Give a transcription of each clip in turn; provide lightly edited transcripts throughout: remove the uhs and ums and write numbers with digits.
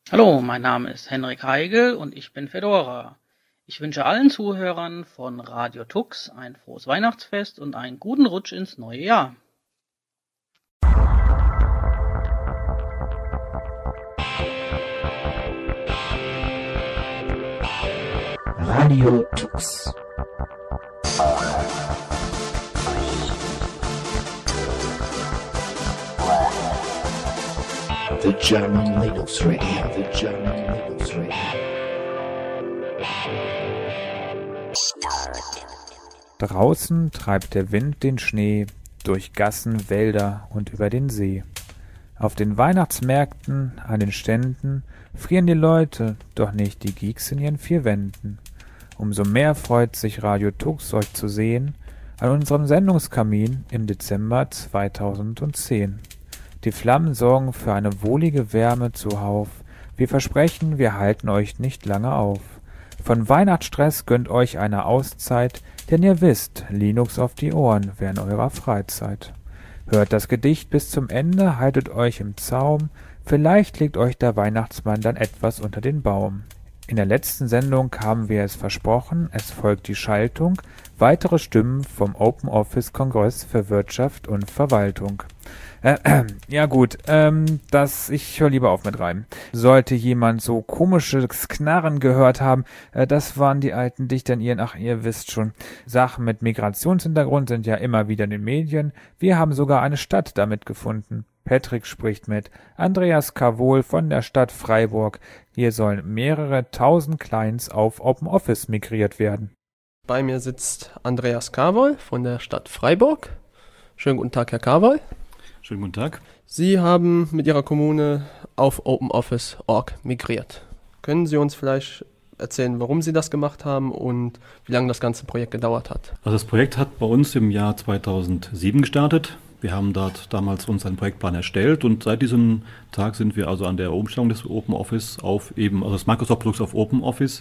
Hallo, mein Name ist Henrik Heigel und ich bin Fedora. Ich wünsche allen Zuhörern von Radio Tux ein frohes Weihnachtsfest und einen guten Rutsch ins neue Jahr. Radio Tux. The German Linux Radio. The German Linux Radio. Draußen treibt der Wind den Schnee durch Gassen, Wälder und über den See. Auf den Weihnachtsmärkten, an den Ständen frieren die Leute, doch nicht die Geeks in ihren vier Wänden. Umso mehr freut sich Radio Tux, euch zu sehen, an unserem Sendungskamin im Dezember 2010. Die Flammen sorgen für eine wohlige Wärme zuhauf. Wir versprechen, wir halten euch nicht lange auf. Von Weihnachtsstress gönnt euch eine Auszeit, denn ihr wisst, Linux auf die Ohren während eurer Freizeit. Hört das Gedicht bis zum Ende, haltet euch im Zaum, vielleicht legt euch der Weihnachtsmann dann etwas unter den Baum. In der letzten Sendung haben wir es versprochen, es folgt die Schaltung, weitere Stimmen vom Open Office Kongress für Wirtschaft und Verwaltung. Ja gut, ich höre lieber auf mit Reimen. Sollte jemand so komisches Knarren gehört haben, das waren die alten Dichter in ihren, ihr wisst schon, Sachen mit Migrationshintergrund sind ja immer wieder in den Medien. Wir haben sogar eine Stadt damit gefunden. Patrick spricht mit Andreas Kavol von der Stadt Freiburg. Hier sollen mehrere tausend Clients auf OpenOffice migriert werden. Bei mir sitzt Andreas Kavol von der Stadt Freiburg. Schönen guten Tag, Herr Kavol. Schönen guten Tag. Sie haben mit Ihrer Kommune auf OpenOffice.org migriert. Können Sie uns vielleicht erzählen, warum Sie das gemacht haben und wie lange das ganze Projekt gedauert hat? Also das Projekt hat bei uns im Jahr 2007 gestartet. Wir haben dort damals uns einen Projektplan erstellt und seit diesem Tag sind wir also an der Umstellung des OpenOffice auf des Microsoft-Produkts auf OpenOffice.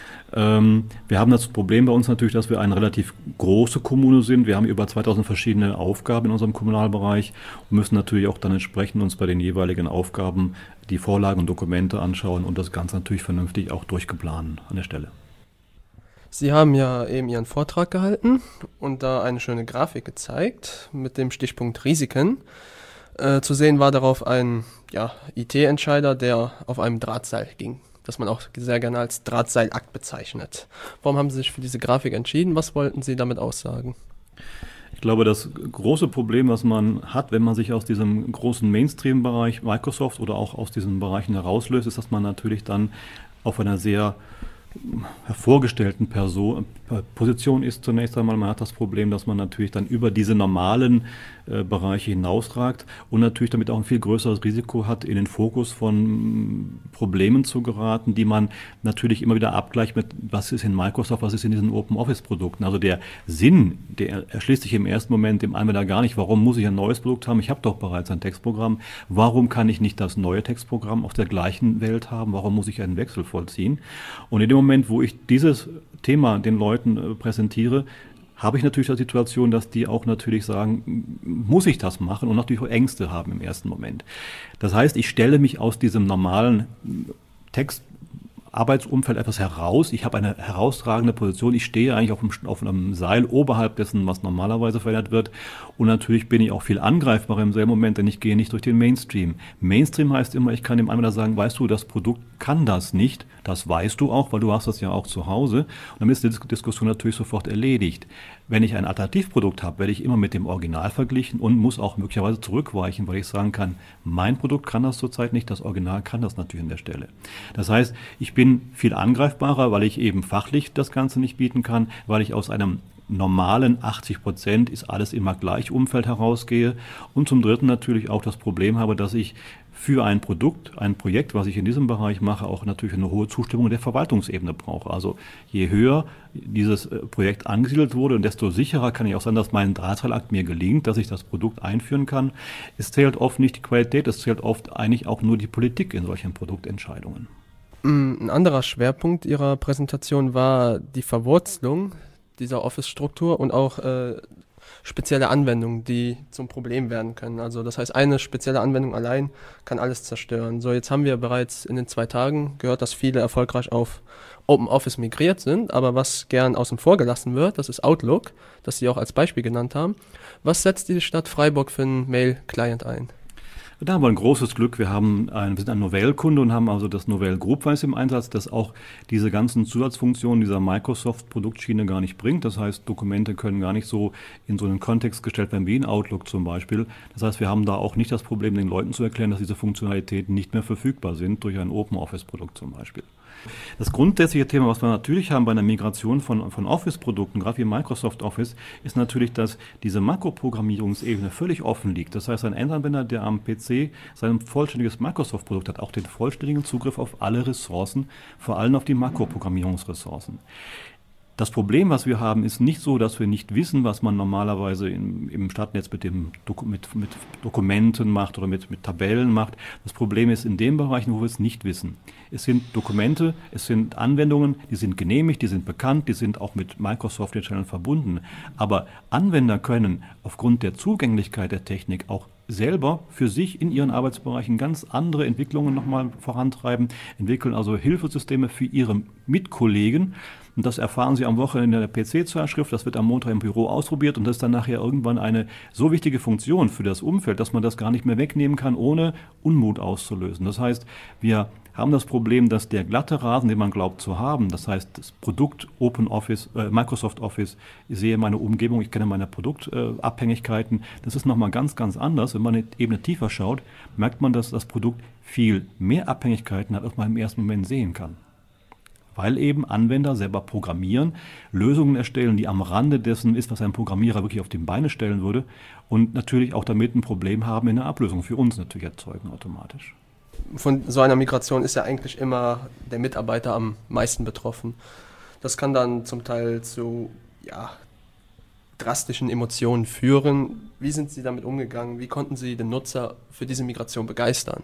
Wir haben das Problem bei uns natürlich, dass wir eine relativ große Kommune sind. Wir haben über 2000 verschiedene Aufgaben in unserem Kommunalbereich und müssen natürlich auch dann entsprechend uns bei den jeweiligen Aufgaben die Vorlagen und Dokumente anschauen und das Ganze natürlich vernünftig auch durchgeplanen an der Stelle. Sie haben ja eben Ihren Vortrag gehalten und da eine schöne Grafik gezeigt mit dem Stichpunkt Risiken. Zu sehen war darauf ein IT-Entscheider, der auf einem Drahtseil ging, das man auch sehr gerne als Drahtseilakt bezeichnet. Warum haben Sie sich für diese Grafik entschieden? Was wollten Sie damit aussagen? Ich glaube, das große Problem, was man hat, wenn man sich aus diesem großen Mainstream-Bereich Microsoft oder auch aus diesen Bereichen herauslöst, ist, dass man natürlich dann auf einer sehr hervorgestellten Position ist zunächst einmal. Man hat das Problem, dass man natürlich dann über diese normalen Bereiche hinausragt und natürlich damit auch ein viel größeres Risiko hat, in den Fokus von Problemen zu geraten, die man natürlich immer wieder abgleicht mit, was ist in Microsoft, was ist in diesen Open-Office-Produkten. Also der Sinn, der erschließt sich im ersten Moment dem Anwender gar nicht, warum muss ich ein neues Produkt haben? Ich habe doch bereits ein Textprogramm. Warum kann ich nicht das neue Textprogramm auf der gleichen Welt haben? Warum muss ich einen Wechsel vollziehen? Und in dem Moment, wo ich dieses Thema den Leuten präsentiere, habe ich natürlich die Situation, dass die auch natürlich sagen, muss ich das machen und natürlich auch Ängste haben im ersten Moment. Das heißt, ich stelle mich aus diesem normalen Arbeitsumfeld etwas heraus. Ich habe eine herausragende Position. Ich stehe eigentlich auf einem Seil oberhalb dessen, was normalerweise verwendet wird. Und natürlich bin ich auch viel angreifbarer im selben Moment, denn ich gehe nicht durch den Mainstream. Mainstream heißt immer, ich kann dem Anwender sagen, weißt du, das Produkt kann das nicht. Das weißt du auch, weil du hast das ja auch zu Hause. Und dann ist die Diskussion natürlich sofort erledigt. Wenn ich ein Alternativprodukt habe, werde ich immer mit dem Original verglichen und muss auch möglicherweise zurückweichen, weil ich sagen kann, mein Produkt kann das zurzeit nicht, das Original kann das natürlich an der Stelle. Das heißt, ich bin viel angreifbarer, weil ich eben fachlich das Ganze nicht bieten kann, weil ich aus einem normalen 80% ist alles immer gleich Umfeld herausgehe und zum Dritten natürlich auch das Problem habe, dass ich für ein Projekt, was ich in diesem Bereich mache, auch natürlich eine hohe Zustimmung der Verwaltungsebene brauche. Also je höher dieses Projekt angesiedelt wurde und desto sicherer kann ich auch sein, dass mein Drahtseilakt mir gelingt, dass ich das Produkt einführen kann. Es zählt oft nicht die Qualität, es zählt oft eigentlich auch nur die Politik in solchen Produktentscheidungen. Ein anderer Schwerpunkt Ihrer Präsentation war die Verwurzelung dieser Office-Struktur und auch spezielle Anwendungen, die zum Problem werden können. Also das heißt, eine spezielle Anwendung allein kann alles zerstören. So, jetzt haben wir bereits in den 2 Tagen gehört, dass viele erfolgreich auf OpenOffice migriert sind, aber was gern außen vor gelassen wird, das ist Outlook, das Sie auch als Beispiel genannt haben. Was setzt die Stadt Freiburg für einen Mail-Client ein? Da haben wir ein großes Glück. Wir sind ein Novell-Kunde und haben also das Novell Groupwise im Einsatz, das auch diese ganzen Zusatzfunktionen dieser Microsoft-Produktschiene gar nicht bringt. Das heißt, Dokumente können gar nicht so in so einen Kontext gestellt werden wie in Outlook zum Beispiel. Das heißt, wir haben da auch nicht das Problem, den Leuten zu erklären, dass diese Funktionalitäten nicht mehr verfügbar sind durch ein OpenOffice-Produkt zum Beispiel. Das grundsätzliche Thema, was wir natürlich haben bei einer Migration von Office-Produkten, gerade wie Microsoft Office, ist natürlich, dass diese Makroprogrammierungsebene völlig offen liegt. Das heißt, ein Endanwender, der am PC sein vollständiges Microsoft-Produkt hat, auch den vollständigen Zugriff auf alle Ressourcen, vor allem auf die Makroprogrammierungsressourcen. Das Problem, was wir haben, ist nicht so, dass wir nicht wissen, was man normalerweise im Startnetz mit Dokumenten macht oder mit Tabellen macht. Das Problem ist in den Bereichen, wo wir es nicht wissen. Es sind Dokumente, es sind Anwendungen, die sind genehmigt, die sind bekannt, die sind auch mit Microsoft-Channel verbunden. Aber Anwender können aufgrund der Zugänglichkeit der Technik auch selber für sich in ihren Arbeitsbereichen ganz andere Entwicklungen nochmal vorantreiben, entwickeln also Hilfesysteme für ihre Mitkollegen. Und das erfahren Sie am Wochenende in der PC-Zeitschrift, das wird am Montag im Büro ausprobiert und das ist dann nachher irgendwann eine so wichtige Funktion für das Umfeld, dass man das gar nicht mehr wegnehmen kann, ohne Unmut auszulösen. Das heißt, wir haben das Problem, dass der glatte Rasen, den man glaubt zu haben, das heißt das Produkt Microsoft Office, ich sehe meine Umgebung, ich kenne meine Produktabhängigkeiten, das ist nochmal ganz, ganz anders. Wenn man eine Ebene tiefer schaut, merkt man, dass das Produkt viel mehr Abhängigkeiten hat, als man im ersten Moment sehen kann. Weil eben Anwender selber programmieren, Lösungen erstellen, die am Rande dessen ist, was ein Programmierer wirklich auf die Beine stellen würde und natürlich auch damit ein Problem haben in der Ablösung für uns natürlich erzeugen automatisch. Von so einer Migration ist ja eigentlich immer der Mitarbeiter am meisten betroffen. Das kann dann zum Teil zu drastischen Emotionen führen. Wie sind Sie damit umgegangen? Wie konnten Sie den Nutzer für diese Migration begeistern?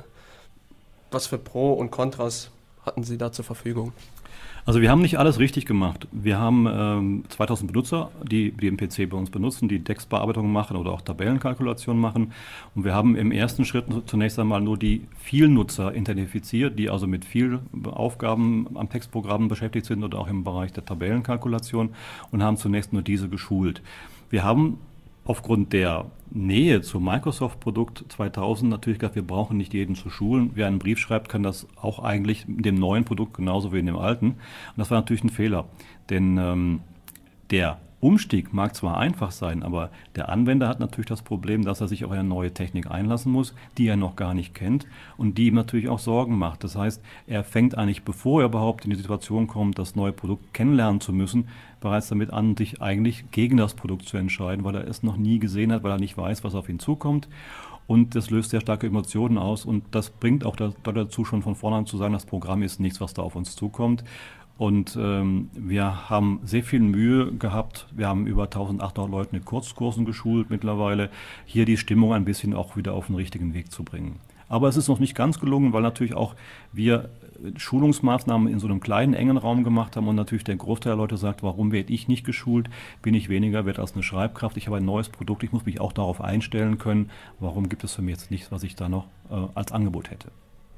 Was für Pro und Kontras hatten Sie da zur Verfügung? Also wir haben nicht alles richtig gemacht. Wir haben 2000 Benutzer, die den PC bei uns benutzen, die Textbearbeitung machen oder auch Tabellenkalkulationen machen. Und wir haben im ersten Schritt zunächst einmal nur die Vielnutzer identifiziert, die also mit viel Aufgaben am Textprogramm beschäftigt sind oder auch im Bereich der Tabellenkalkulation und haben zunächst nur diese geschult. Wir haben aufgrund der Nähe zum Microsoft-Produkt 2000 natürlich gesagt, wir brauchen nicht jeden zu schulen. Wer einen Brief schreibt, kann das auch eigentlich in dem neuen Produkt genauso wie in dem alten. Und das war natürlich ein Fehler, denn der Umstieg mag zwar einfach sein, aber der Anwender hat natürlich das Problem, dass er sich auf eine neue Technik einlassen muss, die er noch gar nicht kennt und die ihm natürlich auch Sorgen macht. Das heißt, er fängt eigentlich, bevor er überhaupt in die Situation kommt, das neue Produkt kennenlernen zu müssen, bereits damit an, sich eigentlich gegen das Produkt zu entscheiden, weil er es noch nie gesehen hat, weil er nicht weiß, was auf ihn zukommt. Und das löst sehr starke Emotionen aus und das bringt auch dazu, schon von vornherein zu sagen, das Programm ist nichts, was da auf uns zukommt. Und wir haben sehr viel Mühe gehabt. Wir haben über 1800 Leute mit Kurzkursen geschult mittlerweile, hier die Stimmung ein bisschen auch wieder auf den richtigen Weg zu bringen. Aber es ist noch nicht ganz gelungen, weil natürlich auch wir Schulungsmaßnahmen in so einem kleinen, engen Raum gemacht haben und natürlich der Großteil der Leute sagt, warum werde ich nicht geschult, bin ich weniger wert als eine Schreibkraft, ich habe ein neues Produkt, ich muss mich auch darauf einstellen können, warum gibt es für mich jetzt nichts, was ich da noch als Angebot hätte.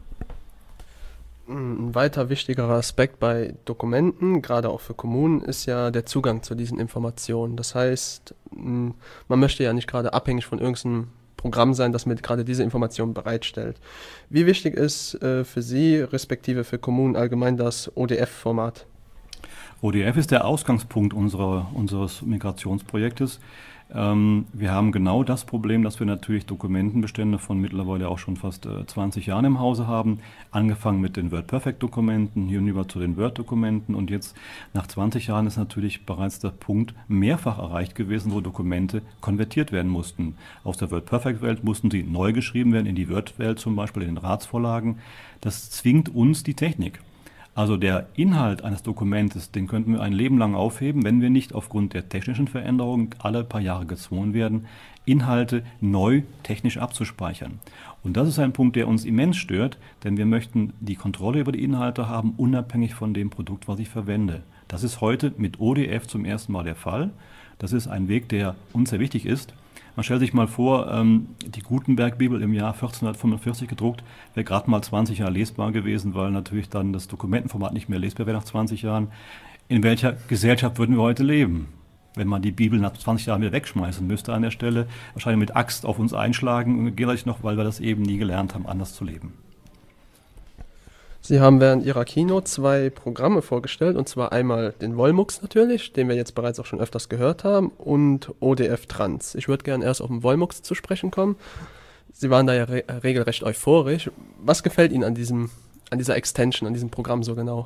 Ein weiter wichtigerer Aspekt bei Dokumenten, gerade auch für Kommunen, ist ja der Zugang zu diesen Informationen. Das heißt, man möchte ja nicht gerade abhängig von irgendeinem Programm sein, das mir gerade diese Informationen bereitstellt. Wie wichtig ist für Sie, respektive für Kommunen allgemein, das ODF-Format? ODF ist der Ausgangspunkt unseres Migrationsprojektes. Wir haben genau das Problem, dass wir natürlich Dokumentenbestände von mittlerweile auch schon fast 20 Jahren im Hause haben. Angefangen mit den WordPerfect-Dokumenten, hinüber zu den Word-Dokumenten und jetzt nach 20 Jahren ist natürlich bereits der Punkt mehrfach erreicht gewesen, wo Dokumente konvertiert werden mussten. Aus der WordPerfect-Welt mussten sie neu geschrieben werden in die Word-Welt, zum Beispiel in den Ratsvorlagen. Das zwingt uns die Technik. Also der Inhalt eines Dokumentes, den könnten wir ein Leben lang aufheben, wenn wir nicht aufgrund der technischen Veränderungen alle paar Jahre gezwungen werden, Inhalte neu technisch abzuspeichern. Und das ist ein Punkt, der uns immens stört, denn wir möchten die Kontrolle über die Inhalte haben, unabhängig von dem Produkt, was ich verwende. Das ist heute mit ODF zum ersten Mal der Fall. Das ist ein Weg, der uns sehr wichtig ist. Man stellt sich mal vor, die Gutenberg-Bibel im Jahr 1445 gedruckt, wäre gerade mal 20 Jahre lesbar gewesen, weil natürlich dann das Dokumentenformat nicht mehr lesbar wäre nach 20 Jahren. In welcher Gesellschaft würden wir heute leben? Wenn man die Bibel nach 20 Jahren wieder wegschmeißen müsste an der Stelle, wahrscheinlich mit Axt auf uns einschlagen und gegenseitig noch, weil wir das eben nie gelernt haben, anders zu leben. Sie haben während Ihrer Keynote 2 Programme vorgestellt, und zwar einmal den Wolmux natürlich, den wir jetzt bereits auch schon öfters gehört haben, und ODF Trans. Ich würde gerne erst auf den Wolmux zu sprechen kommen. Sie waren da ja regelrecht euphorisch. Was gefällt Ihnen an dieser Extension, an diesem Programm so genau?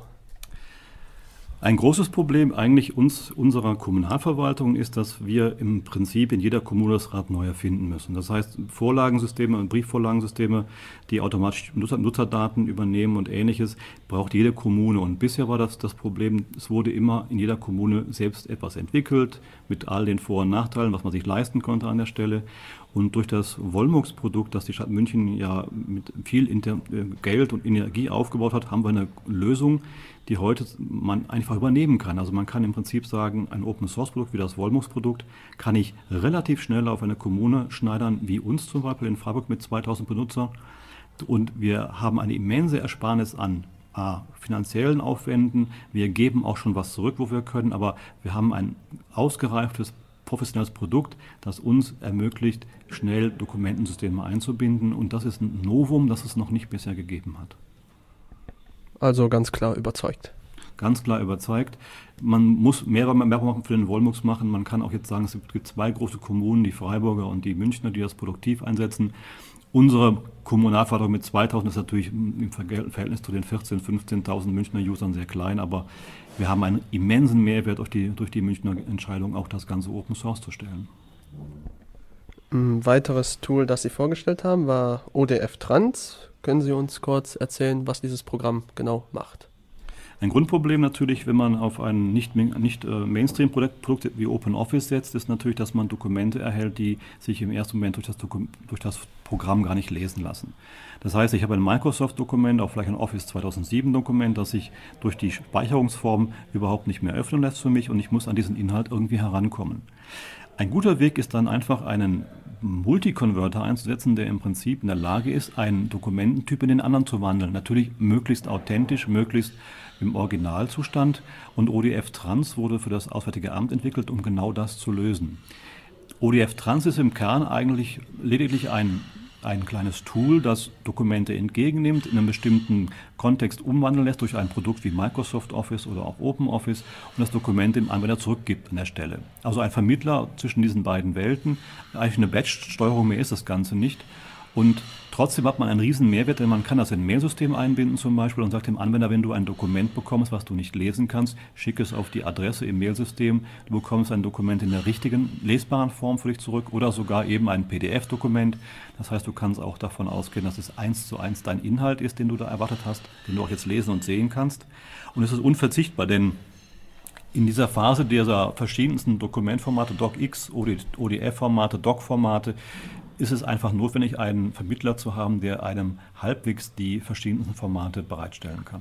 Ein großes Problem eigentlich unserer Kommunalverwaltung ist, dass wir im Prinzip in jeder Kommune das Rad neu erfinden müssen. Das heißt, Vorlagensysteme und Briefvorlagensysteme, die automatisch Nutzerdaten übernehmen und Ähnliches, braucht jede Kommune. Und bisher war das Problem, es wurde immer in jeder Kommune selbst etwas entwickelt, mit all den Vor- und Nachteilen, was man sich leisten konnte an der Stelle. Und durch das Wolmux-Produkt, das die Stadt München ja mit viel Geld und Energie aufgebaut hat, haben wir eine Lösung, die heute man einfach übernehmen kann. Also man kann im Prinzip sagen, ein Open-Source-Produkt wie das Wolmux-Produkt kann ich relativ schnell auf eine Kommune schneidern, wie uns zum Beispiel in Freiburg mit 2000 Benutzer. Und wir haben eine immense Ersparnis an finanziellen Aufwänden. Wir geben auch schon was zurück, wo wir können, aber wir haben ein ausgereiftes professionelles Produkt, das uns ermöglicht, schnell Dokumentensysteme einzubinden. Und das ist ein Novum, das es noch nicht bisher gegeben hat. Also ganz klar überzeugt. Ganz klar überzeugt. Man muss mehr für den Wolmux machen. Man kann auch jetzt sagen, es gibt 2 große Kommunen, die Freiburger und die Münchner, die das produktiv einsetzen. Unsere Kommunalverwaltung mit 2000 ist natürlich im Verhältnis zu den 14.000, 15.000 Münchner Usern sehr klein, aber wir haben einen immensen Mehrwert durch die Münchner Entscheidung, auch das Ganze Open Source zu stellen. Ein weiteres Tool, das Sie vorgestellt haben, war ODF Trans. Können Sie uns kurz erzählen, was dieses Programm genau macht? Ein Grundproblem natürlich, wenn man auf ein nicht Mainstream-Produkt wie OpenOffice setzt, ist natürlich, dass man Dokumente erhält, die sich im ersten Moment durch das Programm gar nicht lesen lassen. Das heißt, ich habe ein Microsoft-Dokument, auch vielleicht ein Office 2007-Dokument, das sich durch die Speicherungsform überhaupt nicht mehr öffnen lässt für mich und ich muss an diesen Inhalt irgendwie herankommen. Ein guter Weg ist dann einfach einen Multiconverter einzusetzen, der im Prinzip in der Lage ist, einen Dokumententyp in den anderen zu wandeln. Natürlich möglichst authentisch, möglichst im Originalzustand. Und ODF Trans wurde für das Auswärtige Amt entwickelt, um genau das zu lösen. ODF Trans ist im Kern eigentlich lediglich ein kleines Tool, das Dokumente entgegennimmt, in einem bestimmten Kontext umwandeln lässt durch ein Produkt wie Microsoft Office oder auch OpenOffice und das Dokument dem Anwender zurückgibt an der Stelle. Also ein Vermittler zwischen diesen beiden Welten. Eigentlich eine Batch-Steuerung mehr ist das Ganze nicht. Und trotzdem hat man einen riesen Mehrwert, denn man kann das in ein Mailsystem einbinden zum Beispiel und sagt dem Anwender, wenn du ein Dokument bekommst, was du nicht lesen kannst, schick es auf die Adresse im Mailsystem. Du bekommst ein Dokument in der richtigen, lesbaren Form für dich zurück oder sogar eben ein PDF-Dokument. Das heißt, du kannst auch davon ausgehen, dass es 1:1 dein Inhalt ist, den du da erwartet hast, den du auch jetzt lesen und sehen kannst. Und es ist unverzichtbar, denn in dieser Phase dieser verschiedensten Dokumentformate, DocX, ODF-Formate, Doc-Formate, ist es einfach notwendig, einen Vermittler zu haben, der einem halbwegs die verschiedensten Formate bereitstellen kann.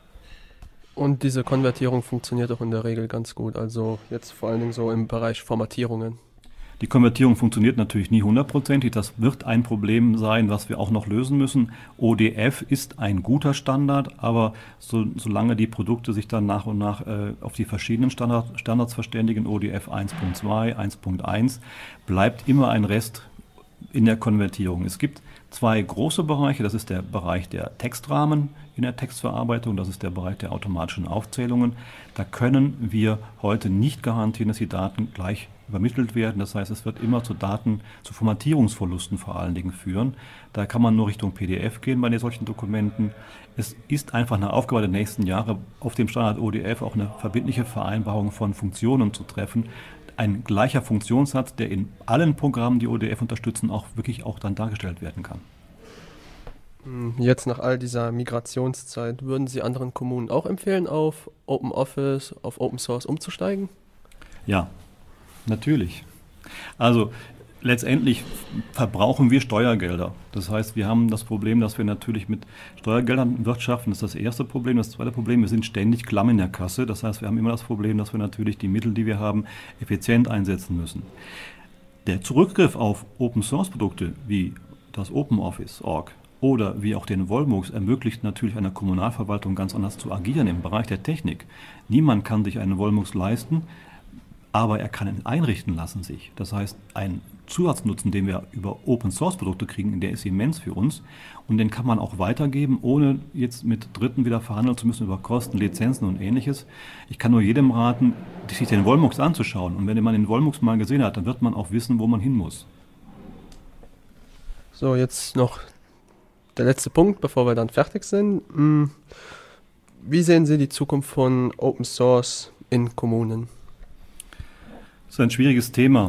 Und diese Konvertierung funktioniert auch in der Regel ganz gut, also jetzt vor allen Dingen so im Bereich Formatierungen. Die Konvertierung funktioniert natürlich nie 100%. Das wird ein Problem sein, was wir auch noch lösen müssen. ODF ist ein guter Standard, aber solange die Produkte sich dann nach und nach auf die verschiedenen Standards verständigen, ODF 1.2, 1.1, bleibt immer ein Rest in der Konvertierung. Es gibt 2 große Bereiche. Das ist der Bereich der Textrahmen in der Textverarbeitung. Das ist der Bereich der automatischen Aufzählungen. Da können wir heute nicht garantieren, dass die Daten gleich übermittelt werden. Das heißt, es wird immer zu Formatierungsverlusten vor allen Dingen führen. Da kann man nur Richtung PDF gehen bei solchen Dokumenten. Es ist einfach eine Aufgabe der nächsten Jahre, auf dem Standard ODF auch eine verbindliche Vereinbarung von Funktionen zu treffen. Ein gleicher Funktionssatz, der in allen Programmen, die ODF unterstützen, auch wirklich auch dann dargestellt werden kann. Jetzt nach all dieser Migrationszeit, würden Sie anderen Kommunen auch empfehlen, auf OpenOffice, auf Open Source umzusteigen? Ja, natürlich. Also letztendlich verbrauchen wir Steuergelder. Das heißt, wir haben das Problem, dass wir natürlich mit Steuergeldern wirtschaften. Das ist das erste Problem. Das zweite Problem, wir sind ständig klamm in der Kasse. Das heißt, wir haben immer das Problem, dass wir natürlich die Mittel, die wir haben, effizient einsetzen müssen. Der Zurückgriff auf Open-Source-Produkte wie das OpenOffice.org oder wie auch den Volmux ermöglicht natürlich einer Kommunalverwaltung ganz anders zu agieren im Bereich der Technik. Niemand kann sich einen Volmux leisten, aber er kann ihn einrichten lassen sich. Das heißt, ein Zusatznutzen, den wir über Open-Source-Produkte kriegen, der ist immens für uns und den kann man auch weitergeben, ohne jetzt mit Dritten wieder verhandeln zu müssen über Kosten, Lizenzen und Ähnliches. Ich kann nur jedem raten, sich den Volmux anzuschauen und wenn man den Volmux mal gesehen hat, dann wird man auch wissen, wo man hin muss. So, jetzt noch der letzte Punkt, bevor wir dann fertig sind. Wie sehen Sie die Zukunft von Open Source in Kommunen? Das ist ein schwieriges Thema.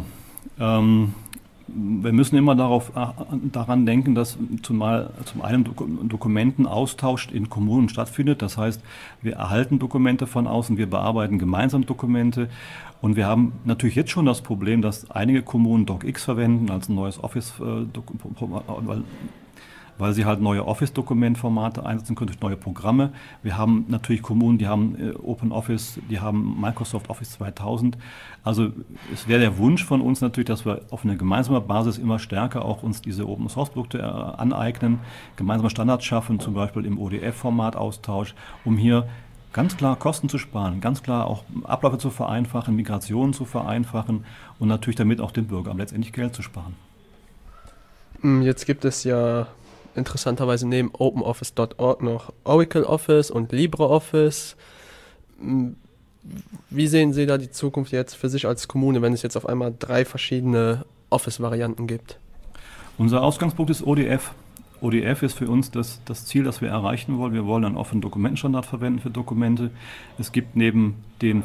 Wir müssen immer daran denken, dass zum einen Dokumentenaustausch in Kommunen stattfindet. Das heißt, wir erhalten Dokumente von außen, wir bearbeiten gemeinsam Dokumente. Und wir haben natürlich jetzt schon das Problem, dass einige Kommunen DocX verwenden als ein neues Office, weil sie halt neue Office-Dokumentformate einsetzen können durch neue Programme. Wir haben natürlich Kommunen, die haben OpenOffice, die haben Microsoft Office 2000. Also es wäre der Wunsch von uns natürlich, dass wir auf einer gemeinsamen Basis immer stärker auch uns diese Open-Source-Produkte aneignen, gemeinsame Standards schaffen, zum Beispiel im ODF-Format-Austausch, um hier ganz klar Kosten zu sparen, ganz klar auch Abläufe zu vereinfachen, Migrationen zu vereinfachen und natürlich damit auch den Bürgern letztendlich Geld zu sparen. Jetzt gibt es ja interessanterweise neben OpenOffice.org noch Oracle Office und LibreOffice. Wie sehen Sie da die Zukunft jetzt für sich als Kommune, wenn es jetzt auf einmal 3 verschiedene Office-Varianten gibt? Unser Ausgangspunkt ist ODF. ODF ist für uns das Ziel, das wir erreichen wollen. Wir wollen einen offenen Dokumentenstandard verwenden für Dokumente. Es gibt neben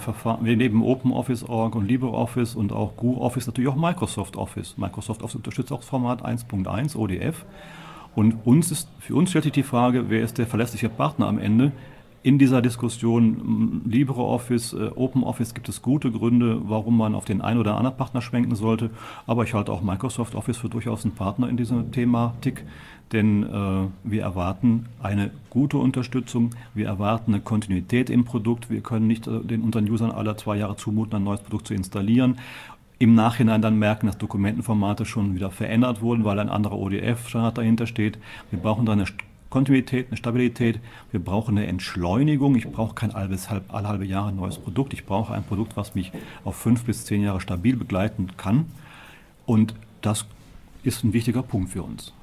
OpenOffice.org und LibreOffice und auch GUI-Office natürlich auch Microsoft Office. Microsoft Office unterstützt auch das Format 1.1 ODF. Und für uns stellt sich die Frage, wer ist der verlässliche Partner am Ende? In dieser Diskussion LibreOffice, OpenOffice gibt es gute Gründe, warum man auf den einen oder anderen Partner schwenken sollte. Aber ich halte auch Microsoft Office für durchaus einen Partner in dieser Thematik, denn wir erwarten eine gute Unterstützung, wir erwarten eine Kontinuität im Produkt. Wir können nicht unseren Usern alle 2 Jahre zumuten, ein neues Produkt zu installieren. Im Nachhinein dann merken, dass Dokumentenformate schon wieder verändert wurden, weil ein anderer ODF-Standard dahinter steht. Wir brauchen da eine Kontinuität, eine Stabilität. Wir brauchen eine Entschleunigung. Ich brauche kein alle halbe Jahre ein neues Produkt. Ich brauche ein Produkt, was mich auf 5 bis 10 Jahre stabil begleiten kann. Und das ist ein wichtiger Punkt für uns.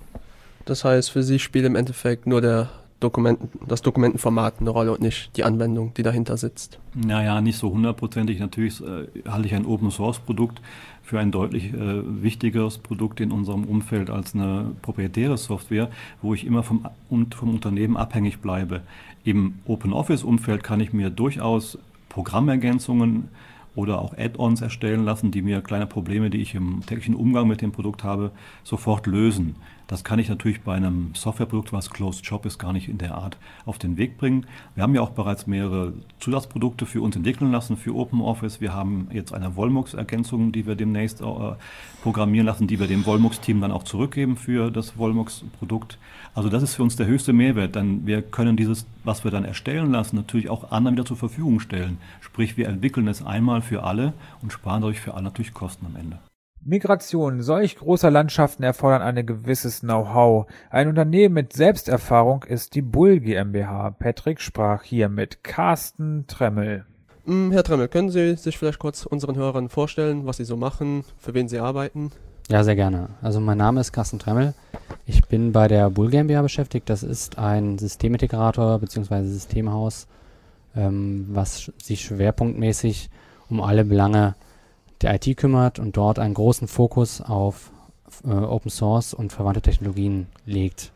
Das heißt, für Sie spielt im Endeffekt nur das Dokumentenformat eine Rolle und nicht die Anwendung, die dahinter sitzt. Naja, nicht so hundertprozentig. Natürlich halte ich ein Open-Source-Produkt für ein deutlich wichtigeres Produkt in unserem Umfeld als eine proprietäre Software, wo ich immer vom Unternehmen abhängig bleibe. Im Open-Office-Umfeld kann ich mir durchaus Programmergänzungen oder auch Add-ons erstellen lassen, die mir kleine Probleme, die ich im täglichen Umgang mit dem Produkt habe, sofort lösen. Das kann ich natürlich bei einem Softwareprodukt, was Closed Shop ist, gar nicht in der Art auf den Weg bringen. Wir haben ja auch bereits mehrere Zusatzprodukte für uns entwickeln lassen für OpenOffice. Wir haben jetzt eine Volmux-Ergänzung, die wir demnächst programmieren lassen, die wir dem Volmux-Team dann auch zurückgeben für das Volmux-Produkt. Also das ist für uns der höchste Mehrwert, denn wir können dieses, was wir dann erstellen lassen, natürlich auch anderen wieder zur Verfügung stellen. Sprich, wir entwickeln es einmal für alle und sparen dadurch für alle natürlich Kosten am Ende. Migration solch großer Landschaften erfordern ein gewisses Know-how. Ein Unternehmen mit Selbsterfahrung ist die Bull GmbH. Patrick sprach hier mit Carsten Tremmel. Herr Tremmel, können Sie sich vielleicht kurz unseren Hörern vorstellen, was Sie so machen, für wen Sie arbeiten? Ja, sehr gerne. Also mein Name ist Carsten Tremmel. Ich bin bei der Bull GmbH beschäftigt. Das ist ein Systemintegrator bzw. Systemhaus, was sich schwerpunktmäßig um alle Belange der IT kümmert und dort einen großen Fokus auf Open Source und verwandte Technologien legt.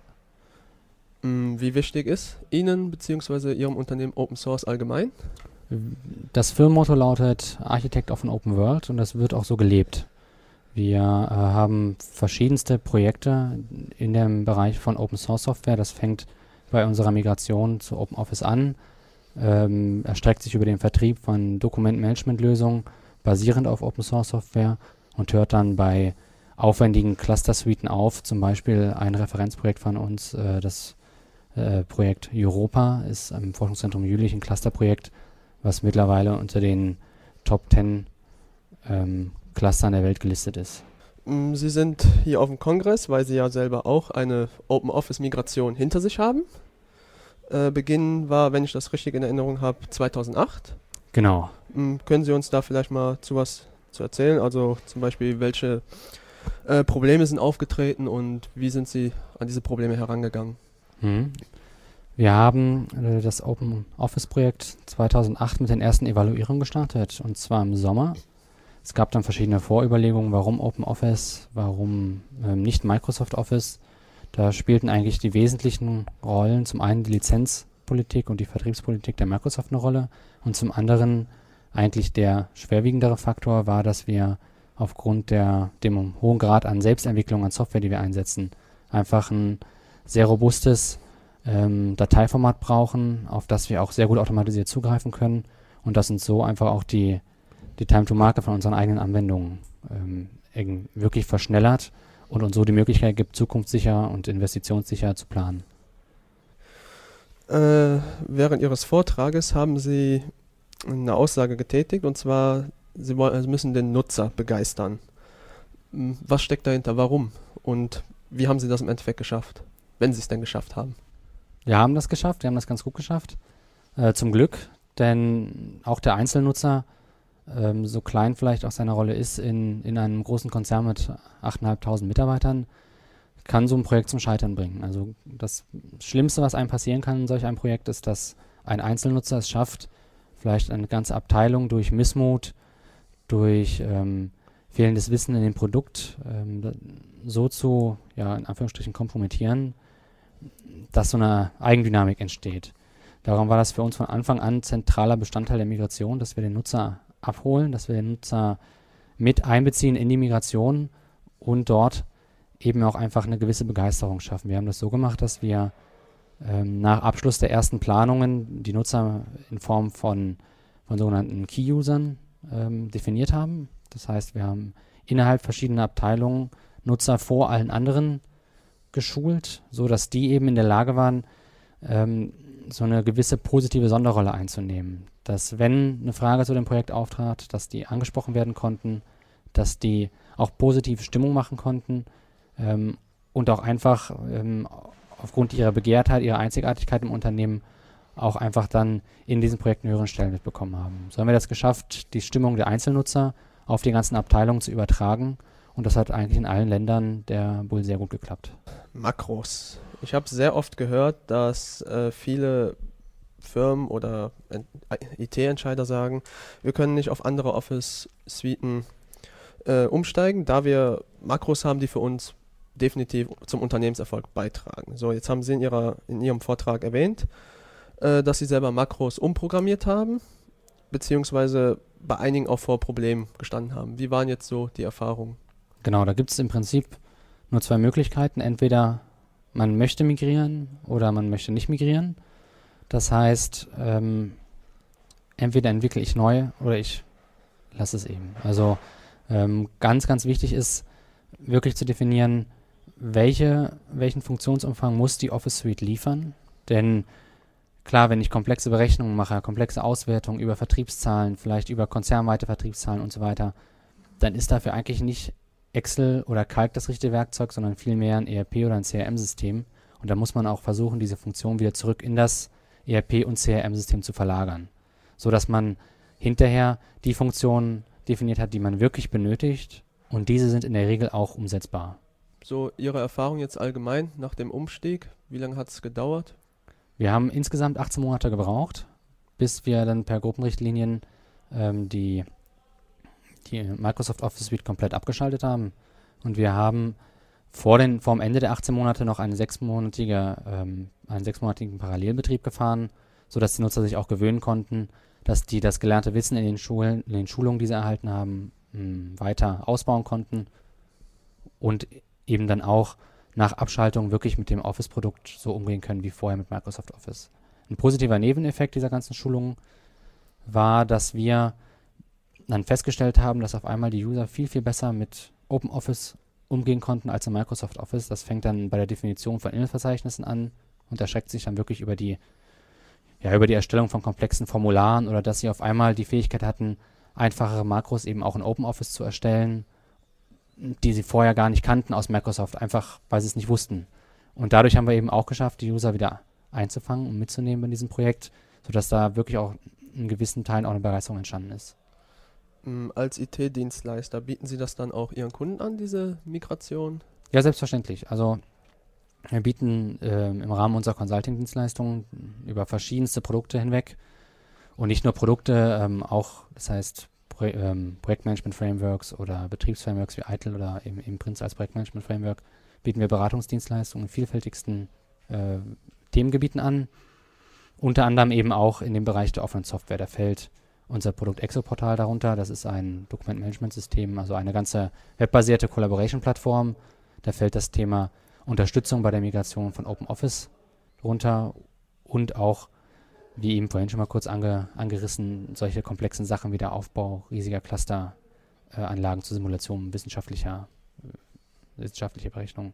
Wie wichtig ist Ihnen bzw. Ihrem Unternehmen Open Source allgemein? Das Firmenmotto lautet Architect of an Open World und das wird auch so gelebt. Wir haben verschiedenste Projekte in dem Bereich von Open Source Software. Das fängt bei unserer Migration zu OpenOffice an, erstreckt sich über den Vertrieb von Dokumentenmanagementlösungen basierend auf Open Source Software und hört dann bei aufwendigen Cluster-Suiten auf. Zum Beispiel ein Referenzprojekt von uns, das Projekt Europa, ist am Forschungszentrum Jülich ein Clusterprojekt, was mittlerweile unter den Top 10 Clustern der Welt gelistet ist. Sie sind hier auf dem Kongress, weil Sie ja selber auch eine Open-Office-Migration hinter sich haben. Beginn war, wenn ich das richtig in Erinnerung habe, 2008. Genau. Können Sie uns da vielleicht mal was zu erzählen? Also zum Beispiel, welche Probleme sind aufgetreten und wie sind Sie an diese Probleme herangegangen? Wir haben das Open Office Projekt 2008 mit den ersten Evaluierungen gestartet, und zwar im Sommer. Es gab dann verschiedene Vorüberlegungen, warum Open Office, warum nicht Microsoft Office. Da spielten eigentlich die wesentlichen Rollen, zum einen die Lizenzpolitik und die Vertriebspolitik der Microsoft eine Rolle, und zum anderen eigentlich der schwerwiegendere Faktor war, dass wir aufgrund dem hohen Grad an Selbstentwicklung an Software, die wir einsetzen, einfach ein sehr robustes Dateiformat brauchen, auf das wir auch sehr gut automatisiert zugreifen können, und das uns so einfach auch die Time to Market von unseren eigenen Anwendungen wirklich verschnellert und uns so die Möglichkeit gibt, zukunftssicher und investitionssicher zu planen. Während Ihres Vortrages haben Sie eine Aussage getätigt, und zwar, Sie müssen den Nutzer begeistern. Was steckt dahinter? Warum? Und wie haben Sie das im Endeffekt geschafft, wenn Sie es denn geschafft haben? Wir haben das geschafft, wir haben das ganz gut geschafft. Zum Glück, denn auch der Einzelnutzer, so klein vielleicht auch seine Rolle ist, in einem großen Konzern mit 8.500 Mitarbeitern, kann so ein Projekt zum Scheitern bringen. Also das Schlimmste, was einem passieren kann in solch einem Projekt, ist, dass ein Einzelnutzer es schafft, vielleicht eine ganze Abteilung durch Missmut, durch fehlendes Wissen in dem Produkt so zu, ja, in Anführungsstrichen kompromittieren, dass so eine Eigendynamik entsteht. Darum war das für uns von Anfang an zentraler Bestandteil der Migration, dass wir den Nutzer abholen, dass wir den Nutzer mit einbeziehen in die Migration und dort eben auch einfach eine gewisse Begeisterung schaffen. Wir haben das so gemacht, dass wir nach Abschluss der ersten Planungen die Nutzer in Form von sogenannten Key-Usern definiert haben. Das heißt, wir haben innerhalb verschiedener Abteilungen Nutzer vor allen anderen geschult, so dass die eben in der Lage waren, so eine gewisse positive Sonderrolle einzunehmen. Dass, wenn eine Frage zu dem Projekt auftrat, dass die angesprochen werden konnten, dass die auch positive Stimmung machen konnten und auch einfach aufgrund ihrer Begehrtheit, ihrer Einzigartigkeit im Unternehmen auch einfach dann in diesen Projekten höheren Stellenwert bekommen haben. So haben wir das geschafft, die Stimmung der Einzelnutzer auf die ganzen Abteilungen zu übertragen, und das hat eigentlich in allen Ländern der Bull sehr gut geklappt. Makros. Ich habe sehr oft gehört, dass viele Firmen oder IT-Entscheider sagen, wir können nicht auf andere Office-Suiten umsteigen, da wir Makros haben, die für uns definitiv zum Unternehmenserfolg beitragen. So, jetzt haben Sie in Ihrem Vortrag erwähnt, dass Sie selber Makros umprogrammiert haben, beziehungsweise bei einigen auch vor Problemen gestanden haben. Wie waren jetzt so die Erfahrungen? Genau, da gibt es im Prinzip nur zwei Möglichkeiten. Entweder man möchte migrieren oder man möchte nicht migrieren. Das heißt, entweder entwickle ich neu oder ich lasse es eben. Also ganz, ganz wichtig ist, wirklich zu definieren, welchen Funktionsumfang muss die Office Suite liefern. Denn klar, wenn ich komplexe Berechnungen mache, komplexe Auswertungen über Vertriebszahlen, vielleicht über konzernweite Vertriebszahlen und so weiter, dann ist dafür eigentlich nicht Excel oder Calc das richtige Werkzeug, sondern vielmehr ein ERP oder ein CRM-System. Und da muss man auch versuchen, diese Funktion wieder zurück in das ERP- und CRM-System zu verlagern, sodass man hinterher die Funktionen definiert hat, die man wirklich benötigt, und diese sind in der Regel auch umsetzbar. So, Ihre Erfahrung jetzt allgemein nach dem Umstieg, wie lange hat es gedauert? Wir haben insgesamt 18 Monate gebraucht, bis wir dann per Gruppenrichtlinien die Microsoft Office Suite komplett abgeschaltet haben. Und wir haben vor dem Ende der 18 Monate noch einen sechsmonatigen Parallelbetrieb gefahren, sodass die Nutzer sich auch gewöhnen konnten, dass die das gelernte Wissen in den Schulungen, die sie erhalten haben, weiter ausbauen konnten und eben dann auch nach Abschaltung wirklich mit dem Office-Produkt so umgehen können wie vorher mit Microsoft Office. Ein positiver Nebeneffekt dieser ganzen Schulungen war, dass wir dann festgestellt haben, dass auf einmal die User viel, viel besser mit OpenOffice umgehen konnten als in Microsoft Office. Das fängt dann bei der Definition von E-Mail-Verzeichnissen an und erstreckt sich dann wirklich über die Erstellung von komplexen Formularen oder dass sie auf einmal die Fähigkeit hatten, einfachere Makros eben auch in OpenOffice zu erstellen, die sie vorher gar nicht kannten aus Microsoft, einfach weil sie es nicht wussten. Und dadurch haben wir eben auch geschafft, die User wieder einzufangen und mitzunehmen in diesem Projekt, sodass da wirklich auch in gewissen Teilen auch eine Begeisterung entstanden ist. Als IT-Dienstleister bieten Sie das dann auch Ihren Kunden an, diese Migration? Ja, selbstverständlich. Also wir bieten im Rahmen unserer Consulting-Dienstleistungen über verschiedenste Produkte hinweg und nicht nur Produkte, auch, das heißt Projektmanagement-Frameworks oder Betriebsframeworks wie ITIL oder eben Prince als Projektmanagement-Framework, bieten wir Beratungsdienstleistungen in vielfältigsten Themengebieten an. Unter anderem eben auch in dem Bereich der offenen Software. Da fällt unser Produkt Exo-Portal darunter. Das ist ein Dokumentmanagementsystem, also eine ganze webbasierte Collaboration-Plattform. Da fällt das Thema Unterstützung bei der Migration von OpenOffice drunter und auch, wie eben vorhin schon mal kurz angerissen, solche komplexen Sachen wie der Aufbau riesiger Clusteranlagen zur Simulation wissenschaftlicher Berechnung.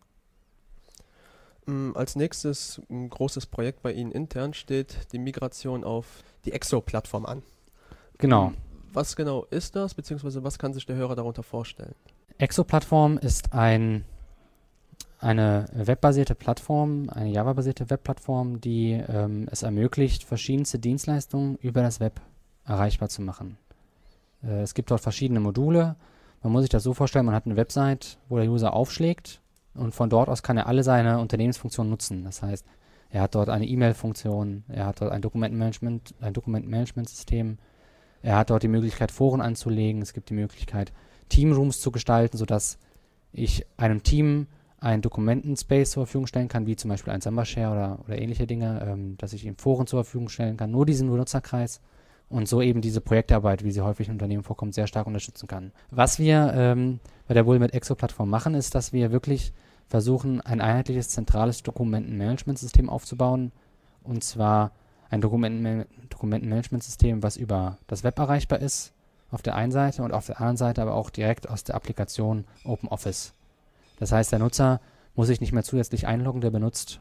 Als nächstes ein großes Projekt bei Ihnen intern steht die Migration auf die Exo-Plattform an. Genau. Was genau ist das, beziehungsweise was kann sich der Hörer darunter vorstellen? Exo-Plattform ist eine webbasierte Plattform, eine Java-basierte Webplattform, die es ermöglicht, verschiedenste Dienstleistungen über das Web erreichbar zu machen. Es gibt dort verschiedene Module. Man muss sich das so vorstellen, man hat eine Website, wo der User aufschlägt und von dort aus kann er alle seine Unternehmensfunktionen nutzen. Das heißt, er hat dort eine E-Mail-Funktion, er hat dort ein Dokumentenmanagementsystem, er hat dort die Möglichkeit, Foren anzulegen, es gibt die Möglichkeit, Teamrooms zu gestalten, sodass ich einem Team einen Dokumentenspace zur Verfügung stellen kann, wie zum Beispiel ein Samba-Share oder ähnliche Dinge, dass ich ihm Foren zur Verfügung stellen kann, nur diesen Benutzerkreis und so eben diese Projektarbeit, wie sie häufig in Unternehmen vorkommt, sehr stark unterstützen kann. Was wir bei der Bull mit Exo-Plattform machen, ist, dass wir wirklich versuchen, ein einheitliches, zentrales Dokumentenmanagementsystem aufzubauen, und zwar ein Dokumentenmanagementsystem, was über das Web erreichbar ist, auf der einen Seite, und auf der anderen Seite aber auch direkt aus der Applikation OpenOffice. Das heißt, der Nutzer muss sich nicht mehr zusätzlich einloggen, der benutzt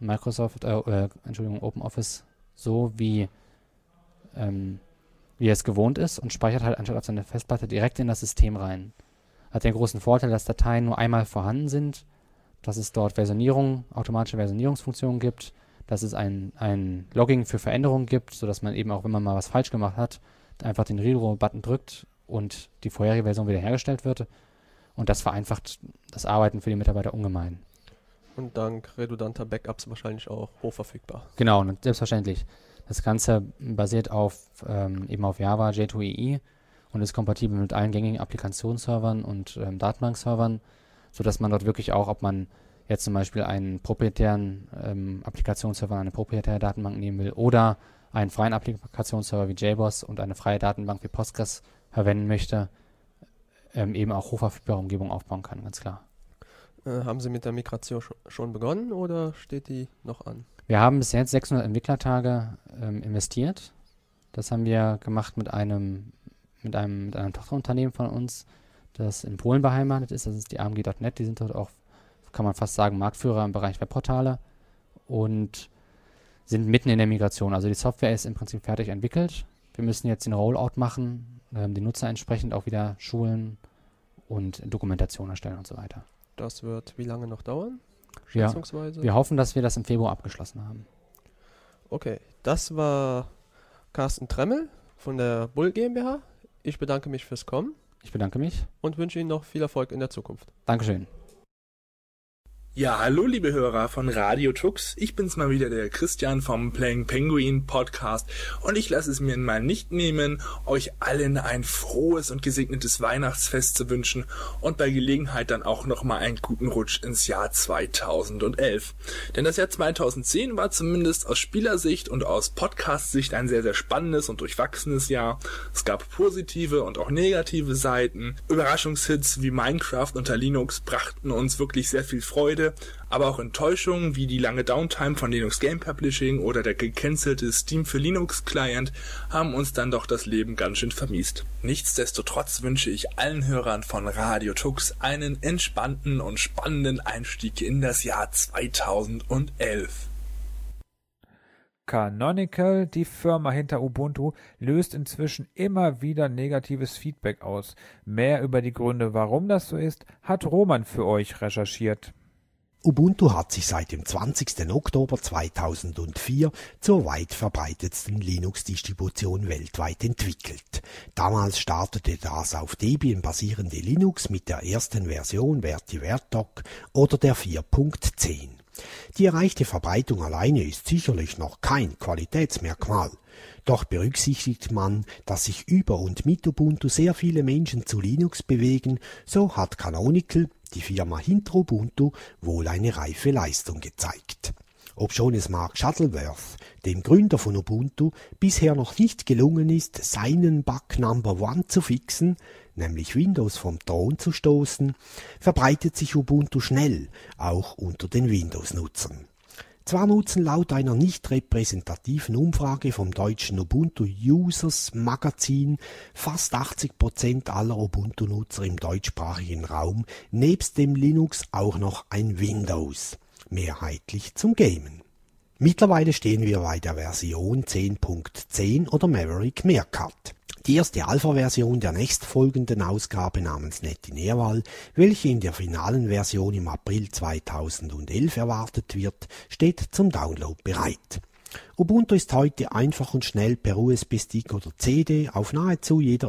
OpenOffice so, wie er es gewohnt ist und speichert halt anstatt auf seine Festplatte direkt in das System rein. Hat den großen Vorteil, dass Dateien nur einmal vorhanden sind, dass es dort automatische Versionierungsfunktionen gibt, dass es ein Logging für Veränderungen gibt, sodass man eben auch, wenn man mal was falsch gemacht hat, einfach den Reroll-Button drückt und die vorherige Version wiederhergestellt wird. Und das vereinfacht das Arbeiten für die Mitarbeiter ungemein. Und dank redundanter Backups wahrscheinlich auch hochverfügbar. Genau, selbstverständlich. Das Ganze basiert eben auf Java J2EE und ist kompatibel mit allen gängigen Applikationsservern und Datenbankservern, sodass man dort wirklich auch, ob man jetzt zum Beispiel einen proprietären Applikationsserver, eine proprietäre Datenbank nehmen will oder einen freien Applikationsserver wie JBoss und eine freie Datenbank wie Postgres verwenden möchte, eben auch hochverfügbare Umgebungen aufbauen kann, ganz klar. Haben Sie mit der Migration schon begonnen oder steht die noch an? Wir haben bis jetzt 600 Entwicklertage investiert. Das haben wir gemacht mit einem Tochterunternehmen von uns, das in Polen beheimatet ist. Das ist die AMG.net. Die sind dort auch, kann man fast sagen, Marktführer im Bereich Webportale und sind mitten in der Migration. Also die Software ist im Prinzip fertig entwickelt. Wir müssen jetzt den Rollout machen, die Nutzer entsprechend auch wieder schulen und Dokumentation erstellen und so weiter. Das wird wie lange noch dauern? Ja, Schätzungsweise? wir hoffen, dass wir das im Februar abgeschlossen haben. Okay, das war Carsten Tremmel von der Bull GmbH. Ich bedanke mich fürs Kommen. Ich bedanke mich. Und wünsche Ihnen noch viel Erfolg in der Zukunft. Dankeschön. Ja, hallo liebe Hörer von Radio Tux. Ich bin's mal wieder, der Christian vom Playing Penguin Podcast, und ich lasse es mir mal nicht nehmen, euch allen ein frohes und gesegnetes Weihnachtsfest zu wünschen und bei Gelegenheit dann auch nochmal einen guten Rutsch ins Jahr 2011. Denn das Jahr 2010 war zumindest aus Spielersicht und aus Podcast-Sicht ein sehr, sehr spannendes und durchwachsenes Jahr. Es gab positive und auch negative Seiten. Überraschungshits wie Minecraft unter Linux brachten uns wirklich sehr viel Freude. Freude, aber auch Enttäuschungen wie die lange Downtime von Linux Game Publishing oder der gecancelte Steam für Linux Client haben uns dann doch das Leben ganz schön vermiest. Nichtsdestotrotz wünsche ich allen Hörern von Radio Tux einen entspannten und spannenden Einstieg in das Jahr 2011. Canonical, die Firma hinter Ubuntu, löst inzwischen immer wieder negatives Feedback aus. Mehr über die Gründe, warum das so ist, hat Roman für euch recherchiert. Ubuntu hat sich seit dem 20. Oktober 2004 zur weit verbreitetsten Linux-Distribution weltweit entwickelt. Damals startete das auf Debian basierende Linux mit der ersten Version VertiVertOc oder der 4.10. Die erreichte Verbreitung alleine ist sicherlich noch kein Qualitätsmerkmal. Doch berücksichtigt man, dass sich über und mit Ubuntu sehr viele Menschen zu Linux bewegen, so hat Canonical, die Firma hinter Ubuntu, wohl eine reife Leistung gezeigt. Obschon es Mark Shuttleworth, dem Gründer von Ubuntu, bisher noch nicht gelungen ist, seinen Bug Number One zu fixen, nämlich Windows vom Thron zu stoßen, verbreitet sich Ubuntu schnell, auch unter den Windows-Nutzern. Zwar nutzen laut einer nicht repräsentativen Umfrage vom deutschen Ubuntu Users Magazin fast 80% aller Ubuntu-Nutzer im deutschsprachigen Raum nebst dem Linux auch noch ein Windows, mehrheitlich zum Gamen. Mittlerweile stehen wir bei der Version 10.10 oder Maverick Meerkat. Die erste Alpha-Version der nächstfolgenden Ausgabe namens Netinerval, welche in der finalen Version im April 2011 erwartet wird, steht zum Download bereit. Ubuntu ist heute einfach und schnell per USB-Stick oder CD auf nahezu jeder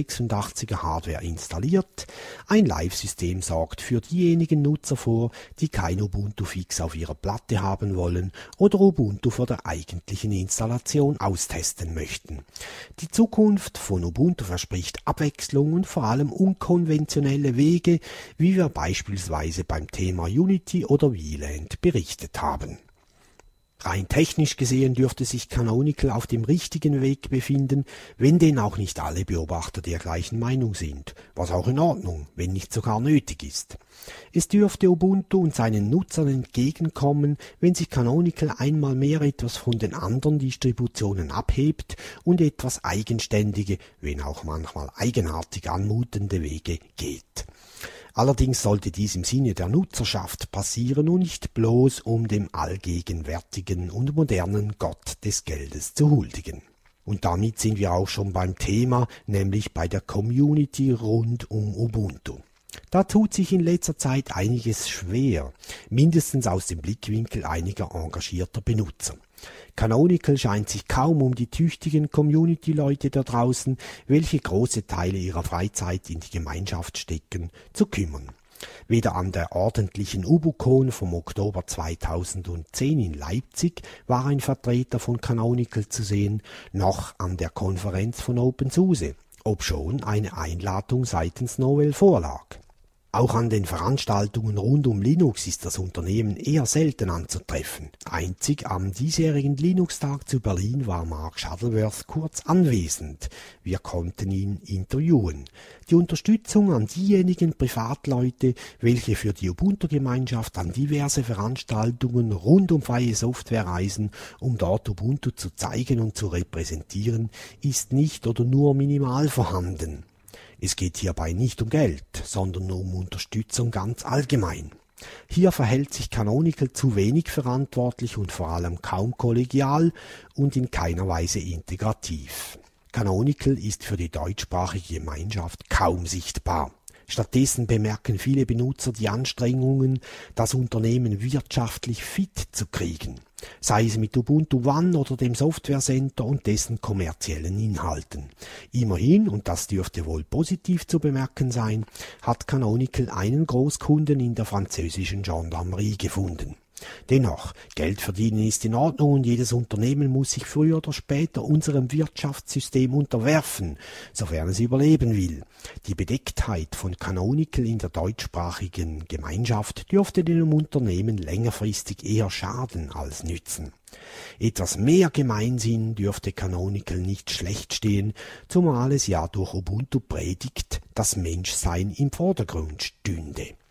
x86er Hardware installiert. Ein Live-System sorgt für diejenigen Nutzer vor, die kein Ubuntu-Fix auf ihrer Platte haben wollen oder Ubuntu vor der eigentlichen Installation austesten möchten. Die Zukunft von Ubuntu verspricht Abwechslung und vor allem unkonventionelle Wege, wie wir beispielsweise beim Thema Unity oder Wieland berichtet haben. Rein technisch gesehen dürfte sich Canonical auf dem richtigen Weg befinden, wenn denn auch nicht alle Beobachter der gleichen Meinung sind, was auch in Ordnung, wenn nicht sogar nötig ist. Es dürfte Ubuntu und seinen Nutzern entgegenkommen, wenn sich Canonical einmal mehr etwas von den anderen Distributionen abhebt und etwas eigenständige, wenn auch manchmal eigenartig anmutende Wege geht. Allerdings sollte dies im Sinne der Nutzerschaft passieren und nicht bloß um dem allgegenwärtigen und modernen Gott des Geldes zu huldigen. Und damit sind wir auch schon beim Thema, nämlich bei der Community rund um Ubuntu. Da tut sich in letzter Zeit einiges schwer, mindestens aus dem Blickwinkel einiger engagierter Benutzer. Canonical scheint sich kaum um die tüchtigen Community-Leute da draußen, welche große Teile ihrer Freizeit in die Gemeinschaft stecken, zu kümmern. Weder an der ordentlichen UbuCon vom Oktober 2010 in Leipzig war ein Vertreter von Canonical zu sehen, noch an der Konferenz von OpenSUSE, obschon eine Einladung seitens Novell vorlag. Auch an den Veranstaltungen rund um Linux ist das Unternehmen eher selten anzutreffen. Einzig am diesjährigen Linux-Tag zu Berlin war Mark Shuttleworth kurz anwesend. Wir konnten ihn interviewen. Die Unterstützung an diejenigen Privatleute, welche für die Ubuntu-Gemeinschaft an diverse Veranstaltungen rund um freie Software reisen, um dort Ubuntu zu zeigen und zu repräsentieren, ist nicht oder nur minimal vorhanden. Es geht hierbei nicht um Geld, sondern um Unterstützung ganz allgemein. Hier verhält sich Canonical zu wenig verantwortlich und vor allem kaum kollegial und in keiner Weise integrativ. Canonical ist für die deutschsprachige Gemeinschaft kaum sichtbar. Stattdessen bemerken viele Benutzer die Anstrengungen, das Unternehmen wirtschaftlich fit zu kriegen, sei es mit Ubuntu One oder dem Software Center und dessen kommerziellen Inhalten. Immerhin, und das dürfte wohl positiv zu bemerken sein, hat Canonical einen Großkunden in der französischen Gendarmerie gefunden. Dennoch, Geld verdienen ist in Ordnung und jedes Unternehmen muss sich früher oder später unserem Wirtschaftssystem unterwerfen, sofern es überleben will. Die Bedecktheit von Canonical in der deutschsprachigen Gemeinschaft dürfte dem Unternehmen längerfristig eher schaden als nützen. Etwas mehr Gemeinsinn dürfte Canonical nicht schlecht stehen, zumal es ja durch Ubuntu predigt, das Menschsein im Vordergrund stünde.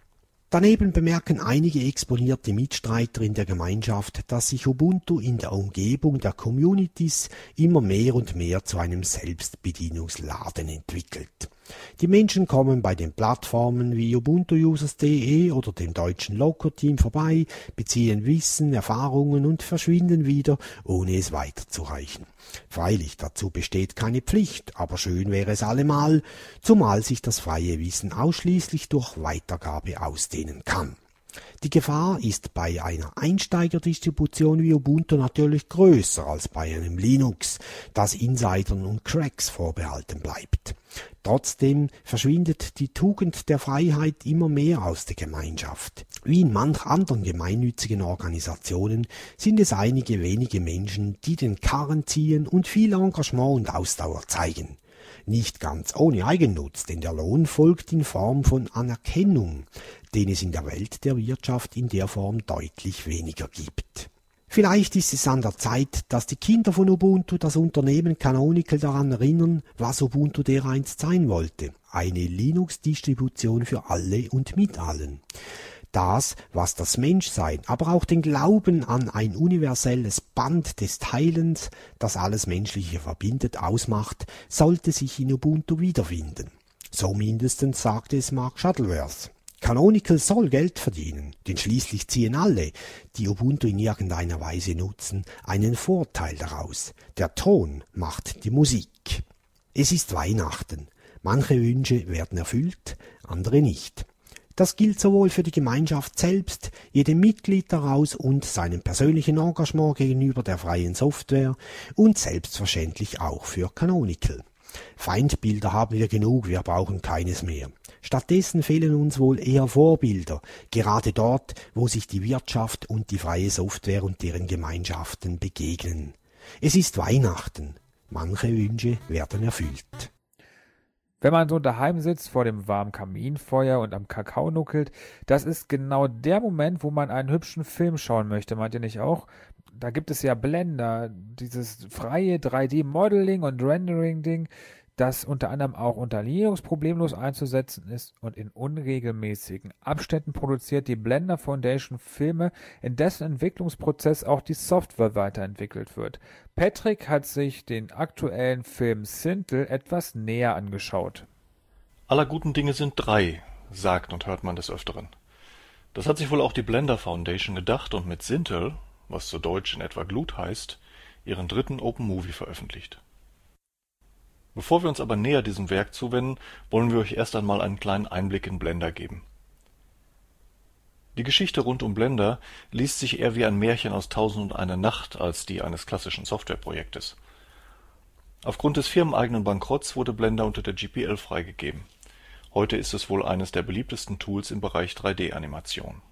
Daneben bemerken einige exponierte Mitstreiter in der Gemeinschaft, dass sich Ubuntu in der Umgebung der Communities immer mehr und mehr zu einem Selbstbedienungsladen entwickelt. Die Menschen kommen bei den Plattformen wie ubuntuusers.de oder dem deutschen Loco-Team vorbei, beziehen Wissen, Erfahrungen und verschwinden wieder, ohne es weiterzureichen. Freilich, dazu besteht keine Pflicht, aber schön wäre es allemal, zumal sich das freie Wissen ausschließlich durch Weitergabe ausdehnen kann. Die Gefahr ist bei einer Einsteigerdistribution wie Ubuntu natürlich größer als bei einem Linux, das Insidern und Cracks vorbehalten bleibt. Trotzdem verschwindet die Tugend der Freiheit immer mehr aus der Gemeinschaft. Wie in manch anderen gemeinnützigen Organisationen sind es einige wenige Menschen, die den Karren ziehen und viel Engagement und Ausdauer zeigen. Nicht ganz ohne Eigennutz, denn der Lohn folgt in Form von Anerkennung, den es in der Welt der Wirtschaft in der Form deutlich weniger gibt. Vielleicht ist es an der Zeit, dass die Kinder von Ubuntu das Unternehmen Canonical daran erinnern, was Ubuntu dereinst sein wollte. Eine Linux-Distribution für alle und mit allen. Das, was das Menschsein, aber auch den Glauben an ein universelles Band des Teilens, das alles Menschliche verbindet, ausmacht, sollte sich in Ubuntu wiederfinden. So mindestens sagte es Mark Shuttleworth. Canonical soll Geld verdienen, denn schließlich ziehen alle, die Ubuntu in irgendeiner Weise nutzen, einen Vorteil daraus. Der Ton macht die Musik. Es ist Weihnachten. Manche Wünsche werden erfüllt, andere nicht. Das gilt sowohl für die Gemeinschaft selbst, jedem Mitglied daraus und seinem persönlichen Engagement gegenüber der freien Software und selbstverständlich auch für Canonical. Feindbilder haben wir genug, wir brauchen keines mehr. Stattdessen fehlen uns wohl eher Vorbilder, gerade dort, wo sich die Wirtschaft und die freie Software und deren Gemeinschaften begegnen. Es ist Weihnachten. Manche Wünsche werden erfüllt. Wenn man so daheim sitzt vor dem warmen Kaminfeuer und am Kakao nuckelt, das ist genau der Moment, wo man einen hübschen Film schauen möchte, meint ihr nicht auch? Da gibt es ja Blender, dieses freie 3D-Modeling und Rendering-Ding, das unter anderem auch unter Linux problemlos einzusetzen ist, und in unregelmäßigen Abständen produziert die Blender Foundation Filme, in dessen Entwicklungsprozess auch die Software weiterentwickelt wird. Patrick hat sich den aktuellen Film Sintel etwas näher angeschaut. Aller guten Dinge sind drei, sagt und hört man des Öfteren. Das hat sich wohl auch die Blender Foundation gedacht und mit Sintel, was zu Deutsch in etwa Glut heißt, ihren dritten Open Movie veröffentlicht. Bevor wir uns aber näher diesem Werk zuwenden, wollen wir euch erst einmal einen kleinen Einblick in Blender geben. Die Geschichte rund um Blender liest sich eher wie ein Märchen aus 1001 Nacht als die eines klassischen Softwareprojektes. Aufgrund des firmeneigenen Bankrotts wurde Blender unter der GPL freigegeben. Heute ist es wohl eines der beliebtesten Tools im Bereich 3D-Animation.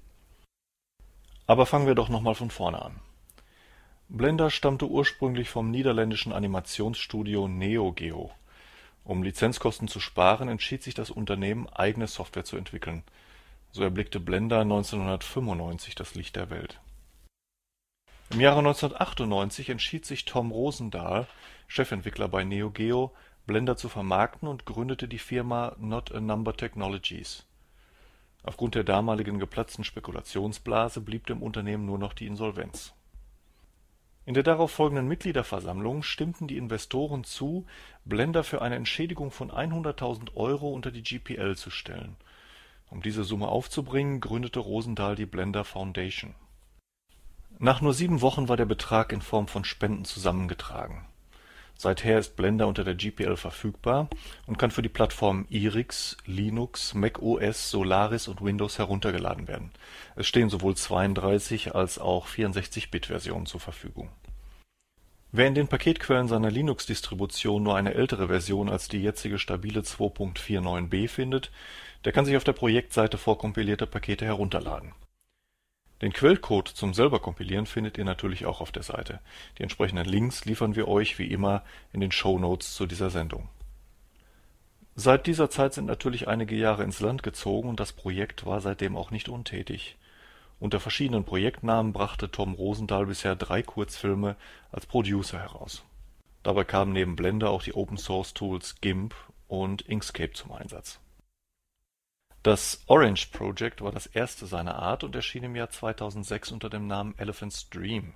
Aber fangen wir doch nochmal von vorne an. Blender stammte ursprünglich vom niederländischen Animationsstudio Neo Geo. Um Lizenzkosten zu sparen, entschied sich das Unternehmen, eigene Software zu entwickeln. So erblickte Blender 1995 das Licht der Welt. Im Jahre 1998 entschied sich Tom Rosendahl, Chefentwickler bei Neo Geo, Blender zu vermarkten und gründete die Firma Not a Number Technologies. Aufgrund der damaligen geplatzten Spekulationsblase blieb dem Unternehmen nur noch die Insolvenz. In der darauf folgenden Mitgliederversammlung stimmten die Investoren zu, Blender für eine Entschädigung von 100.000 € unter die GPL zu stellen. Um diese Summe aufzubringen, gründete Rosendahl die Blender Foundation. Nach nur 7 Wochen war der Betrag in Form von Spenden zusammengetragen. Seither ist Blender unter der GPL verfügbar und kann für die Plattformen Irix, Linux, macOS, Solaris und Windows heruntergeladen werden. Es stehen sowohl 32 als auch 64-Bit-Versionen zur Verfügung. Wer in den Paketquellen seiner Linux-Distribution nur eine ältere Version als die jetzige stabile 2.49b findet, der kann sich auf der Projektseite vorkompilierte Pakete herunterladen. Den Quellcode zum selber kompilieren findet ihr natürlich auch auf der Seite. Die entsprechenden Links liefern wir euch wie immer in den Shownotes zu dieser Sendung. Seit dieser Zeit sind natürlich einige Jahre ins Land gezogen und das Projekt war seitdem auch nicht untätig. Unter verschiedenen Projektnamen brachte Tom Rosendahl bisher 3 Kurzfilme als Producer heraus. Dabei kamen neben Blender auch die Open-Source-Tools GIMP und Inkscape zum Einsatz. Das Orange Project war das erste seiner Art und erschien im Jahr 2006 unter dem Namen Elephant's Dream.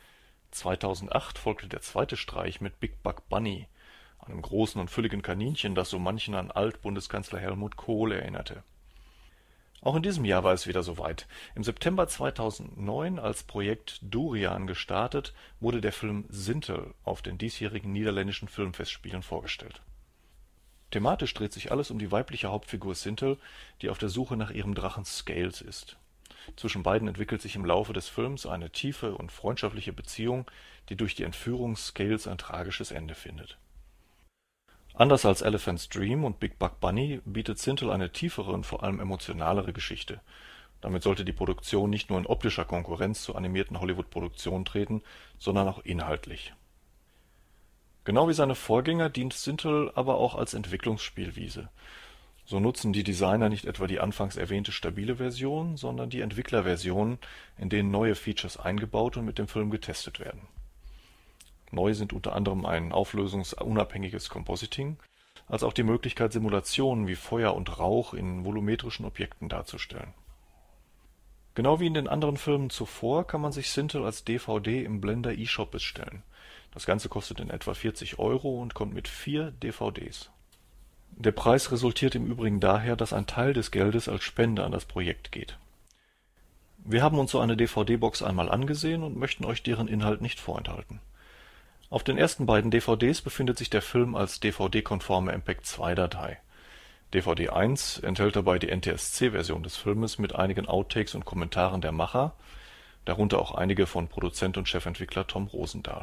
2008 folgte der zweite Streich mit Big Buck Bunny, einem großen und fülligen Kaninchen, das so manchen an Alt-Bundeskanzler Helmut Kohl erinnerte. Auch in diesem Jahr war es wieder soweit. Im September 2009 als Projekt Durian gestartet, wurde der Film Sintel auf den diesjährigen niederländischen Filmfestspielen vorgestellt. Thematisch dreht sich alles um die weibliche Hauptfigur Sintel, die auf der Suche nach ihrem Drachen Scales ist. Zwischen beiden entwickelt sich im Laufe des Films eine tiefe und freundschaftliche Beziehung, die durch die Entführung Scales ein tragisches Ende findet. Anders als Elephant's Dream und Big Buck Bunny bietet Sintel eine tiefere und vor allem emotionalere Geschichte. Damit sollte die Produktion nicht nur in optischer Konkurrenz zu animierten Hollywood-Produktionen treten, sondern auch inhaltlich. Genau wie seine Vorgänger dient Sintel aber auch als Entwicklungsspielwiese. So nutzen die Designer nicht etwa die anfangs erwähnte stabile Version, sondern die Entwicklerversionen, in denen neue Features eingebaut und mit dem Film getestet werden. Neu sind unter anderem ein auflösungsunabhängiges Compositing, als auch die Möglichkeit, Simulationen wie Feuer und Rauch in volumetrischen Objekten darzustellen. Genau wie in den anderen Filmen zuvor kann man sich Sintel als DVD im Blender eShop bestellen. Das Ganze kostet in etwa 40 € und kommt mit 4 DVDs. Der Preis resultiert im Übrigen daher, dass ein Teil des Geldes als Spende an das Projekt geht. Wir haben uns so eine DVD-Box einmal angesehen und möchten euch deren Inhalt nicht vorenthalten. Auf den ersten beiden DVDs befindet sich der Film als DVD-konforme MPEG-2-Datei. DVD 1 enthält dabei die NTSC-Version des Filmes mit einigen Outtakes und Kommentaren der Macher, darunter auch einige von Produzent und Chefentwickler Tom Rosendahl.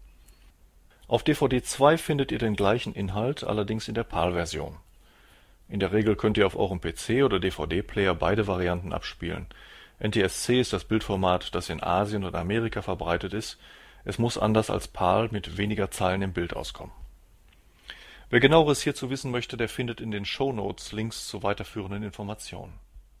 Auf DVD 2 findet ihr den gleichen Inhalt, allerdings in der PAL-Version. In der Regel könnt ihr auf eurem PC oder DVD-Player beide Varianten abspielen. NTSC ist das Bildformat, das in Asien und Amerika verbreitet ist. Es muss anders als PAL mit weniger Zeilen im Bild auskommen. Wer Genaueres hierzu wissen möchte, der findet in den Shownotes Links zu weiterführenden Informationen.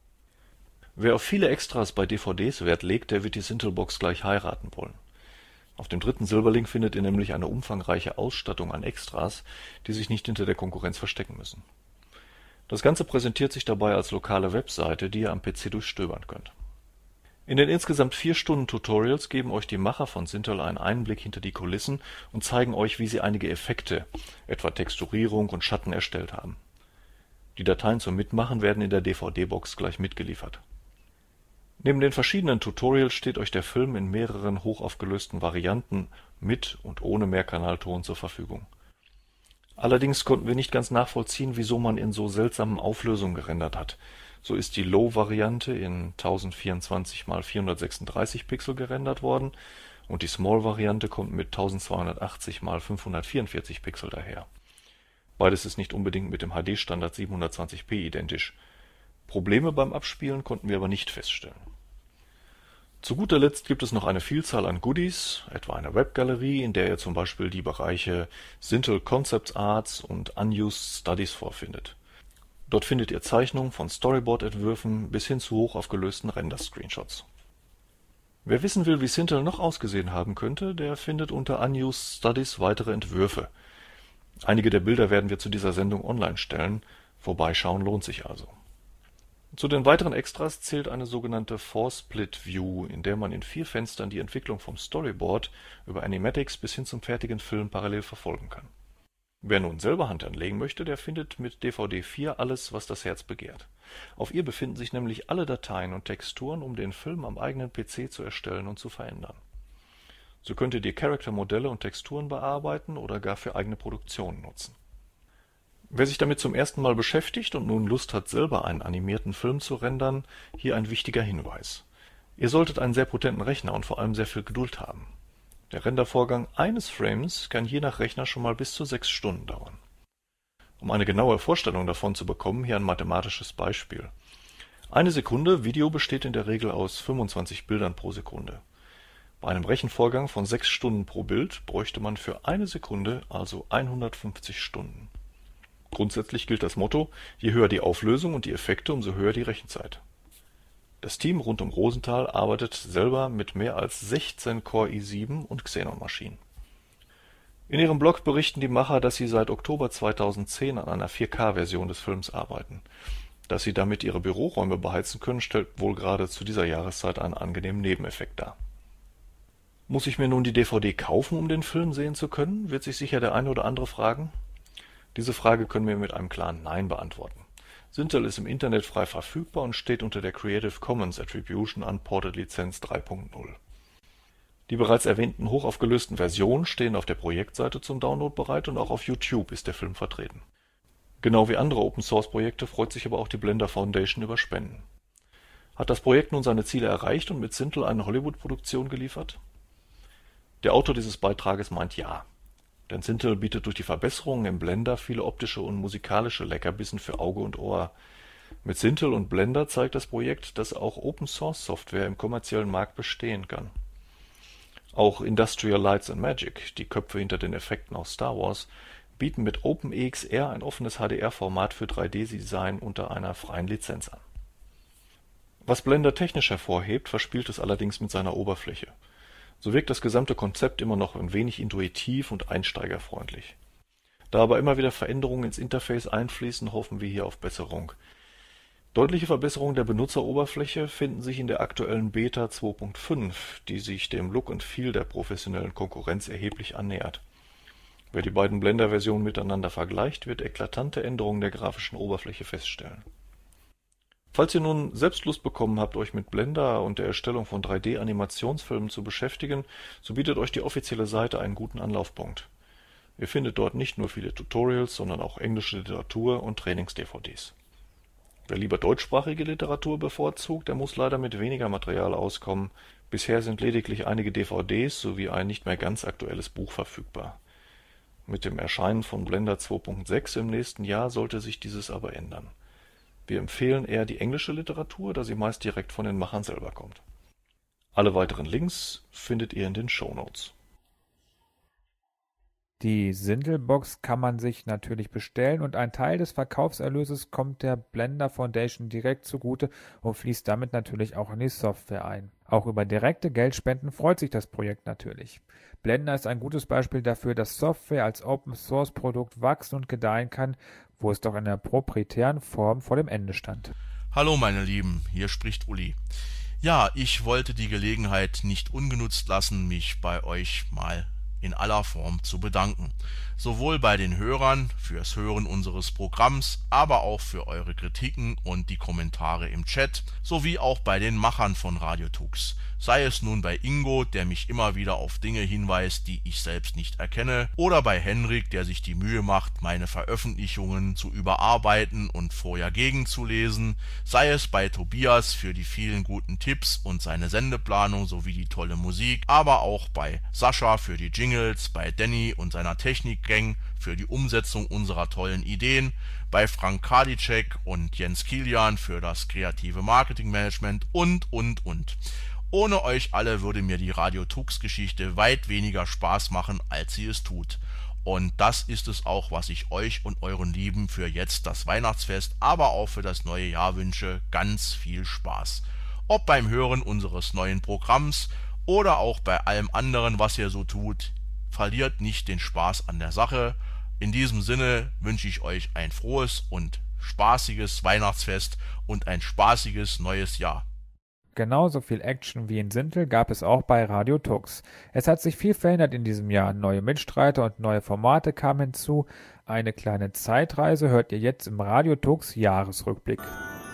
Wer auf viele Extras bei DVDs Wert legt, der wird die Sintelbox gleich heiraten wollen. Auf dem dritten Silberlink findet ihr nämlich eine umfangreiche Ausstattung an Extras, die sich nicht hinter der Konkurrenz verstecken müssen. Das Ganze präsentiert sich dabei als lokale Webseite, die ihr am PC durchstöbern könnt. In den insgesamt 4 Stunden Tutorials geben euch die Macher von Sintel einen Einblick hinter die Kulissen und zeigen euch, wie sie einige Effekte, etwa Texturierung und Schatten, erstellt haben. Die Dateien zum Mitmachen werden in der DVD-Box gleich mitgeliefert. Neben den verschiedenen Tutorials steht euch der Film in mehreren hochaufgelösten Varianten mit und ohne Mehrkanalton zur Verfügung. Allerdings konnten wir nicht ganz nachvollziehen, wieso man in so seltsamen Auflösungen gerendert hat. So ist die Low-Variante in 1024 x 436 Pixel gerendert worden und die Small-Variante kommt mit 1280 x 544 Pixel daher. Beides ist nicht unbedingt mit dem HD-Standard 720p identisch. Probleme beim Abspielen konnten wir aber nicht feststellen. Zu guter Letzt gibt es noch eine Vielzahl an Goodies, etwa eine Webgalerie, in der ihr zum Beispiel die Bereiche Sintel Concept Arts und Unused Studies vorfindet. Dort findet ihr Zeichnungen von Storyboard-Entwürfen bis hin zu hochaufgelösten Render-Screenshots. Wer wissen will, wie Sintel noch ausgesehen haben könnte, der findet unter Unused Studies weitere Entwürfe. Einige der Bilder werden wir zu dieser Sendung online stellen, vorbeischauen lohnt sich also. Zu den weiteren Extras zählt eine sogenannte 4-Split-View, in der man in 4 Fenstern die Entwicklung vom Storyboard über Animatics bis hin zum fertigen Film parallel verfolgen kann. Wer nun selber Hand anlegen möchte, der findet mit DVD 4 alles, was das Herz begehrt. Auf ihr befinden sich nämlich alle Dateien und Texturen, um den Film am eigenen PC zu erstellen und zu verändern. So könnt ihr die Charaktermodelle und Texturen bearbeiten oder gar für eigene Produktionen nutzen. Wer sich damit zum ersten Mal beschäftigt und nun Lust hat, selber einen animierten Film zu rendern, hier ein wichtiger Hinweis. Ihr solltet einen sehr potenten Rechner und vor allem sehr viel Geduld haben. Der Rendervorgang eines Frames kann je nach Rechner schon mal bis zu 6 Stunden dauern. Um eine genaue Vorstellung davon zu bekommen, hier ein mathematisches Beispiel. Eine Sekunde Video besteht in der Regel aus 25 Bildern pro Sekunde. Bei einem Rechenvorgang von 6 Stunden pro Bild bräuchte man für eine Sekunde also 150 Stunden. Grundsätzlich gilt das Motto, je höher die Auflösung und die Effekte, umso höher die Rechenzeit. Das Team rund um Rosenthal arbeitet selber mit mehr als 16 Core i7 und Xenon-Maschinen. In ihrem Blog berichten die Macher, dass sie seit Oktober 2010 an einer 4K-Version des Films arbeiten. Dass sie damit ihre Büroräume beheizen können, stellt wohl gerade zu dieser Jahreszeit einen angenehmen Nebeneffekt dar. Muss ich mir nun die DVD kaufen, um den Film sehen zu können, wird sich sicher der eine oder andere fragen. Diese Frage können wir mit einem klaren Nein beantworten. Sintel ist im Internet frei verfügbar und steht unter der Creative Commons Attribution Unported Lizenz 3.0. Die bereits erwähnten hochaufgelösten Versionen stehen auf der Projektseite zum Download bereit und auch auf YouTube ist der Film vertreten. Genau wie andere Open-Source-Projekte freut sich aber auch die Blender Foundation über Spenden. Hat das Projekt nun seine Ziele erreicht und mit Sintel eine Hollywood-Produktion geliefert? Der Autor dieses Beitrages meint ja. Denn Sintel bietet durch die Verbesserungen im Blender viele optische und musikalische Leckerbissen für Auge und Ohr. Mit Sintel und Blender zeigt das Projekt, dass auch Open-Source-Software im kommerziellen Markt bestehen kann. Auch Industrial Lights and Magic, die Köpfe hinter den Effekten aus Star Wars, bieten mit OpenEXR ein offenes HDR-Format für 3D-Design unter einer freien Lizenz an. Was Blender technisch hervorhebt, verspielt es allerdings mit seiner Oberfläche. So wirkt das gesamte Konzept immer noch ein wenig intuitiv und einsteigerfreundlich. Da aber immer wieder Veränderungen ins Interface einfließen, hoffen wir hier auf Besserung. Deutliche Verbesserungen der Benutzeroberfläche finden sich in der aktuellen Beta 2.5, die sich dem Look und Feel der professionellen Konkurrenz erheblich annähert. Wer die beiden Blender-Versionen miteinander vergleicht, wird eklatante Änderungen der grafischen Oberfläche feststellen. Falls ihr nun selbst Lust bekommen habt, euch mit Blender und der Erstellung von 3D-Animationsfilmen zu beschäftigen, so bietet euch die offizielle Seite einen guten Anlaufpunkt. Ihr findet dort nicht nur viele Tutorials, sondern auch englische Literatur und Trainings-DVDs. Wer lieber deutschsprachige Literatur bevorzugt, der muss leider mit weniger Material auskommen. Bisher sind lediglich einige DVDs sowie ein nicht mehr ganz aktuelles Buch verfügbar. Mit dem Erscheinen von Blender 2.6 im nächsten Jahr sollte sich dieses aber ändern. Wir empfehlen eher die englische Literatur, da sie meist direkt von den Machern selber kommt. Alle weiteren Links findet ihr in den Shownotes. Die Sintelbox kann man sich natürlich bestellen und ein Teil des Verkaufserlöses kommt der Blender Foundation direkt zugute und fließt damit natürlich auch in die Software ein. Auch über direkte Geldspenden freut sich das Projekt natürlich. Blender ist ein gutes Beispiel dafür, dass Software als Open-Source-Produkt wachsen und gedeihen kann, wo es doch in der proprietären Form vor dem Ende stand. Hallo meine Lieben, hier spricht Uli. Ja, ich wollte die Gelegenheit nicht ungenutzt lassen, mich bei euch mal in aller Form zu bedanken. Sowohl bei den Hörern fürs Hören unseres Programms, aber auch für eure Kritiken und die Kommentare im Chat, sowie auch bei den Machern von Radio Tux. Sei es nun bei Ingo, der mich immer wieder auf Dinge hinweist, die ich selbst nicht erkenne, oder bei Henrik, der sich die Mühe macht, meine Veröffentlichungen zu überarbeiten und vorher gegenzulesen, sei es bei Tobias für die vielen guten Tipps und seine Sendeplanung sowie die tolle Musik, aber auch bei Sascha für die Jingles, bei Danny und seiner Technikgang für die Umsetzung unserer tollen Ideen, bei Frank Kardicek und Jens Kilian für das kreative Marketingmanagement und. Ohne euch alle würde mir die Radio Tux Geschichte weit weniger Spaß machen, als sie es tut. Und das ist es auch, was ich euch und euren Lieben für jetzt das Weihnachtsfest, aber auch für das neue Jahr wünsche. Ganz viel Spaß. Ob beim Hören unseres neuen Programms oder auch bei allem anderen, was ihr so tut, verliert nicht den Spaß an der Sache. In diesem Sinne wünsche ich euch ein frohes und spaßiges Weihnachtsfest und ein spaßiges neues Jahr. Genauso viel Action wie in Sintel gab es auch bei Radio Tux. Es hat sich viel verändert in diesem Jahr. Neue Mitstreiter und neue Formate kamen hinzu. Eine kleine Zeitreise hört ihr jetzt im Radio Tux Jahresrückblick.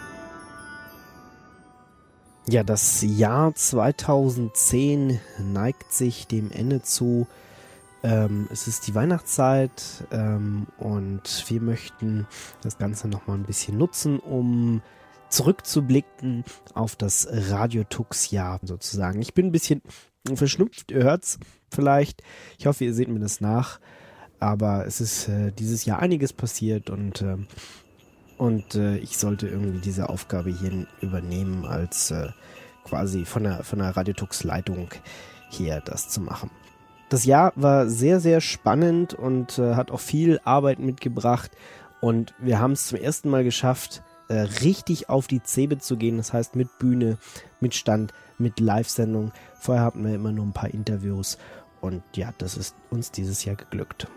Ja, das Jahr 2010 neigt sich dem Ende zu. Es ist die Weihnachtszeit und wir möchten das Ganze nochmal ein bisschen nutzen, um zurückzublicken auf das Radio Tux Jahr sozusagen. Ich bin ein bisschen verschnupft, ihr hört's vielleicht. Ich hoffe, ihr seht mir das nach. Aber es ist dieses Jahr einiges passiert und ich sollte irgendwie diese Aufgabe hier übernehmen, als quasi von der Radio Tux Leitung hier das zu machen. Das Jahr war sehr, sehr spannend und hat auch viel Arbeit mitgebracht und wir haben es zum ersten Mal geschafft, richtig auf die Zebe zu gehen, das heißt mit Bühne, mit Stand, mit Live-Sendung. Vorher hatten wir immer nur ein paar Interviews und ja, das ist uns dieses Jahr geglückt.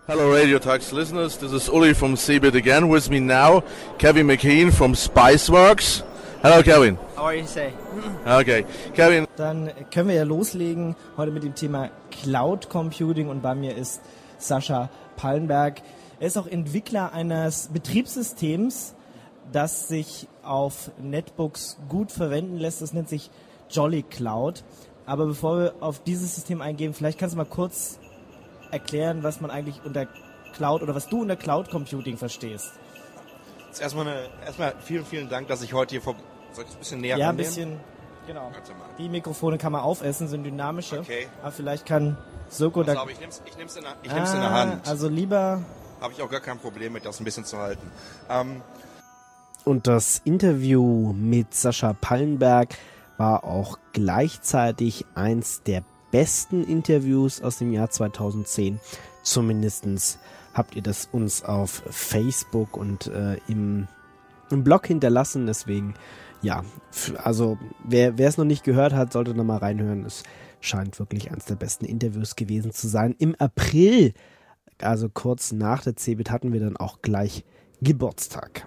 Hello Radio Tux listeners, this is Uli from CeBIT again. With me now, Kevin McKean from Spiceworks. Hello Kevin. How are you today? Okay, Kevin. Dann können wir ja loslegen heute mit dem Thema Cloud Computing und bei mir ist Sascha Pallenberg. Er ist auch Entwickler eines Betriebssystems, das sich auf Netbooks gut verwenden lässt. Das nennt sich Jolly Cloud. Aber bevor wir auf dieses System eingehen, vielleicht kannst du mal kurz erklären, was man eigentlich unter Cloud oder was du unter Cloud Computing verstehst. Erstmal vielen Dank, dass ich heute hier soll ich ein bisschen näher Ja, ein rannehmen? bisschen, genau. Die Mikrofone kann man aufessen, sind dynamische. Okay. Aber vielleicht kann Soko da... Ich nehm's in der Hand. Also lieber... Habe ich auch gar kein Problem mit, das ein bisschen zu halten. Und das Interview mit Sascha Pallenberg war auch gleichzeitig eins der besten Interviews aus dem Jahr 2010. Zumindest habt ihr das uns auf Facebook und im Blog hinterlassen. Deswegen, ja, also wer es noch nicht gehört hat, sollte noch mal reinhören. Es scheint wirklich eines der besten Interviews gewesen zu sein. Im April, also kurz nach der CeBIT, hatten wir dann auch gleich Geburtstag.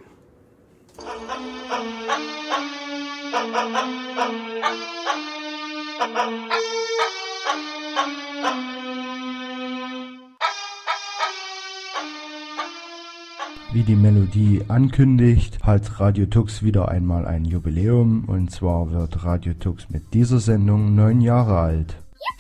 Wie die Melodie ankündigt, hat Radio Tux wieder einmal ein Jubiläum, und zwar wird Radio Tux mit dieser Sendung 9 Jahre alt.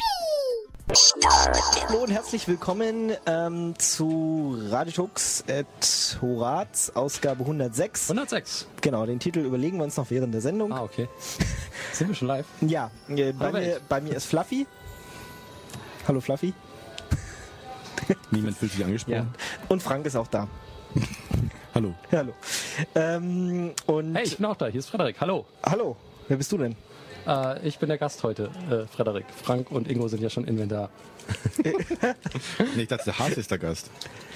Hallo und herzlich willkommen zu Radio Tux at Horaz, Ausgabe 106. 106. Genau, den Titel überlegen wir uns noch während der Sendung. Ah, okay. Sind wir schon live? Ja, bei mir ist Fluffy. Hallo Fluffy. Niemand fühlt sich angesprochen. Ja. Und Frank ist auch da. Hallo. Hallo. Und hey, ich bin auch da. Hier ist Frederik. Hallo. Hallo. Wer bist du denn? Ich bin der Gast heute, Frederik. Frank und Ingo sind ja schon Inventar. Nee, ich dachte, der Hase ist der Gast.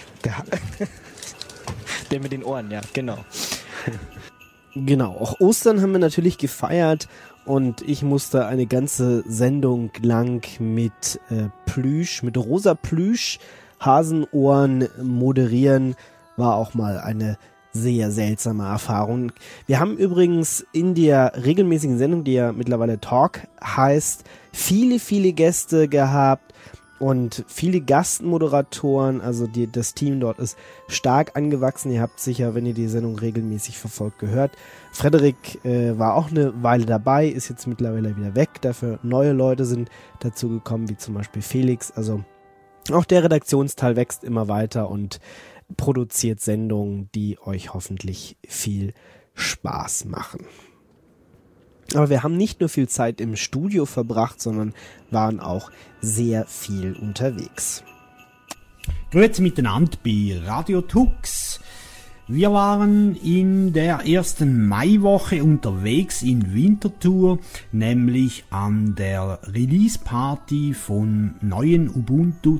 Der mit den Ohren, ja, genau. Genau, auch Ostern haben wir natürlich gefeiert und ich musste eine ganze Sendung lang mit Plüsch, mit rosa Plüsch, Hasenohren moderieren. War auch mal eine sehr seltsame Erfahrung. Wir haben übrigens in der regelmäßigen Sendung, die ja mittlerweile Talk heißt, viele Gäste gehabt und viele Gastmoderatoren. Also das Team dort ist stark angewachsen. Ihr habt sicher, wenn ihr die Sendung regelmäßig verfolgt, gehört. Frederik war auch eine Weile dabei, ist jetzt mittlerweile wieder weg. Dafür neue Leute sind dazu gekommen, wie zum Beispiel Felix. Also auch der Redaktionsteil wächst immer weiter und produziert Sendungen, die euch hoffentlich viel Spaß machen. Aber wir haben nicht nur viel Zeit im Studio verbracht, sondern waren auch sehr viel unterwegs. Grüezi miteinander bei Radio Tux. Wir waren in der ersten Maiwoche unterwegs in Winterthur, nämlich an der Release-Party von neuen Ubuntu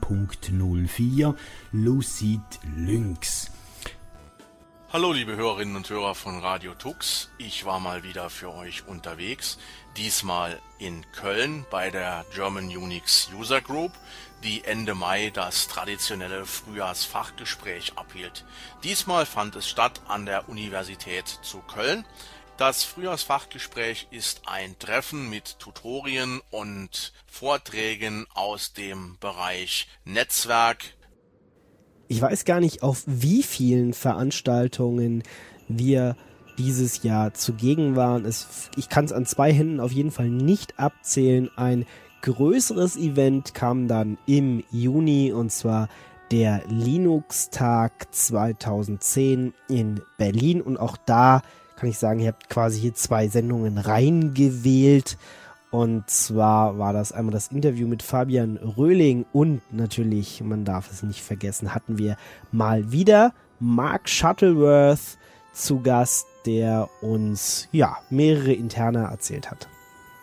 10.04 Lucid Lynx. Hallo liebe Hörerinnen und Hörer von Radio Tux, ich war mal wieder für euch unterwegs, diesmal in Köln bei der German Unix User Group, die Ende Mai das traditionelle Frühjahrsfachgespräch abhielt. Diesmal fand es statt an der Universität zu Köln. Das Frühjahrsfachgespräch ist ein Treffen mit Tutorien und Vorträgen aus dem Bereich Netzwerk. Ich weiß gar nicht, auf wie vielen Veranstaltungen wir dieses Jahr zugegen waren. Ich kann es an 2 Händen auf jeden Fall nicht abzählen. Ein größeres Event kam dann im Juni, und zwar der Linux-Tag 2010 in Berlin. Und auch da kann ich sagen, ihr habt quasi hier 2 Sendungen reingewählt. Und zwar war das einmal das Interview mit Fabian Röhling und natürlich, man darf es nicht vergessen, hatten wir mal wieder Mark Shuttleworth zu Gast, der uns mehrere Interne erzählt hat.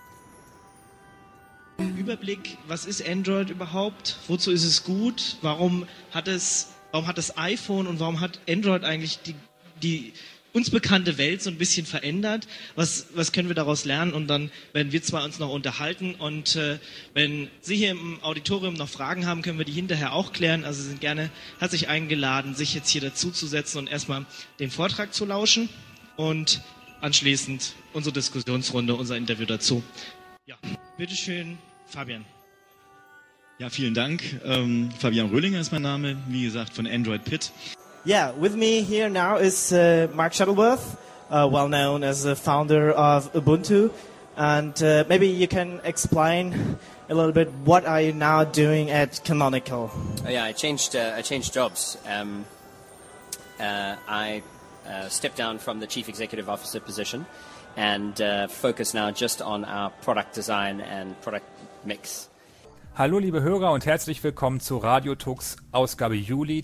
Überblick, was ist Android überhaupt? Wozu ist es gut? Warum hat das iPhone und warum hat Android eigentlich die uns bekannte Welt so ein bisschen verändert. Was können wir daraus lernen? Und dann werden wir zwei uns noch unterhalten. Und wenn Sie hier im Auditorium noch Fragen haben, können wir die hinterher auch klären. Also Sie sind gerne herzlich eingeladen, sich jetzt hier dazuzusetzen und erstmal dem Vortrag zu lauschen. Und anschließend unsere Diskussionsrunde, unser Interview dazu. Ja, bitteschön, Fabian. Ja, vielen Dank. Fabian Röhlinger ist mein Name, wie gesagt, von Android Pit. Yeah, with me here now is Mark Shuttleworth, well known as the founder of Ubuntu. And maybe you can explain a little bit, what are you now doing at Canonical? Yeah, I changed jobs. I stepped down from the Chief Executive Officer position and focus now just on our product design and product mix. Hallo liebe Hörer und herzlich willkommen zu Radio Tux, Ausgabe Juli